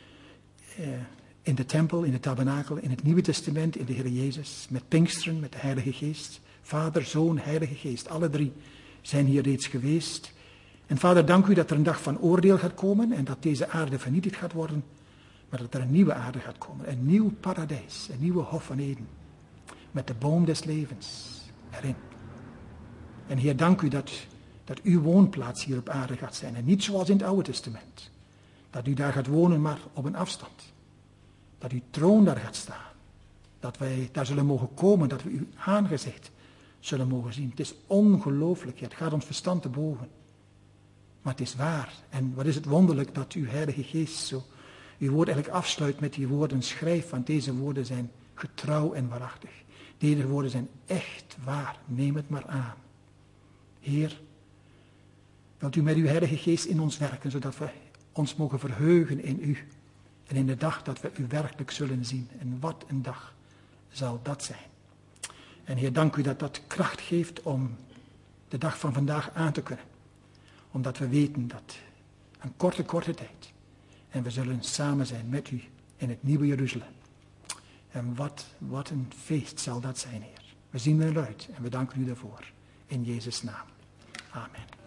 in de tempel, in de tabernakel, in het Nieuwe Testament, in de Heer Jezus, met Pinksteren, met de Heilige Geest. Vader, Zoon, Heilige Geest, alle drie zijn hier reeds geweest. En Vader, dank u dat er een dag van oordeel gaat komen en dat deze aarde vernietigd gaat worden, maar dat er een nieuwe aarde gaat komen, een nieuw paradijs, een nieuwe Hof van Eden, met de boom des levens erin. En Heer, dank u dat uw woonplaats hier op aarde gaat zijn en niet zoals in het Oude Testament, dat u daar gaat wonen maar op een afstand, dat uw troon daar gaat staan, dat wij daar zullen mogen komen, dat we uw aangezicht zullen mogen zien. Het is ongelooflijk, het gaat ons verstand te boven. Maar het is waar. En wat is het wonderlijk dat uw Heilige Geest zo uw woord eigenlijk afsluit met die woorden. Schrijf, want deze woorden zijn getrouw en waarachtig. Deze woorden zijn echt waar. Neem het maar aan. Heer, wilt u met uw Heilige Geest in ons werken, zodat we ons mogen verheugen in u. En in de dag dat we u werkelijk zullen zien. En wat een dag zal dat zijn. En Heer, dank u dat dat kracht geeft om de dag van vandaag aan te kunnen. Omdat we weten dat een korte tijd. En we zullen samen zijn met u in het nieuwe Jeruzalem. En wat een feest zal dat zijn, Heer. We zien er uit en we danken u daarvoor. In Jezus' naam. Amen.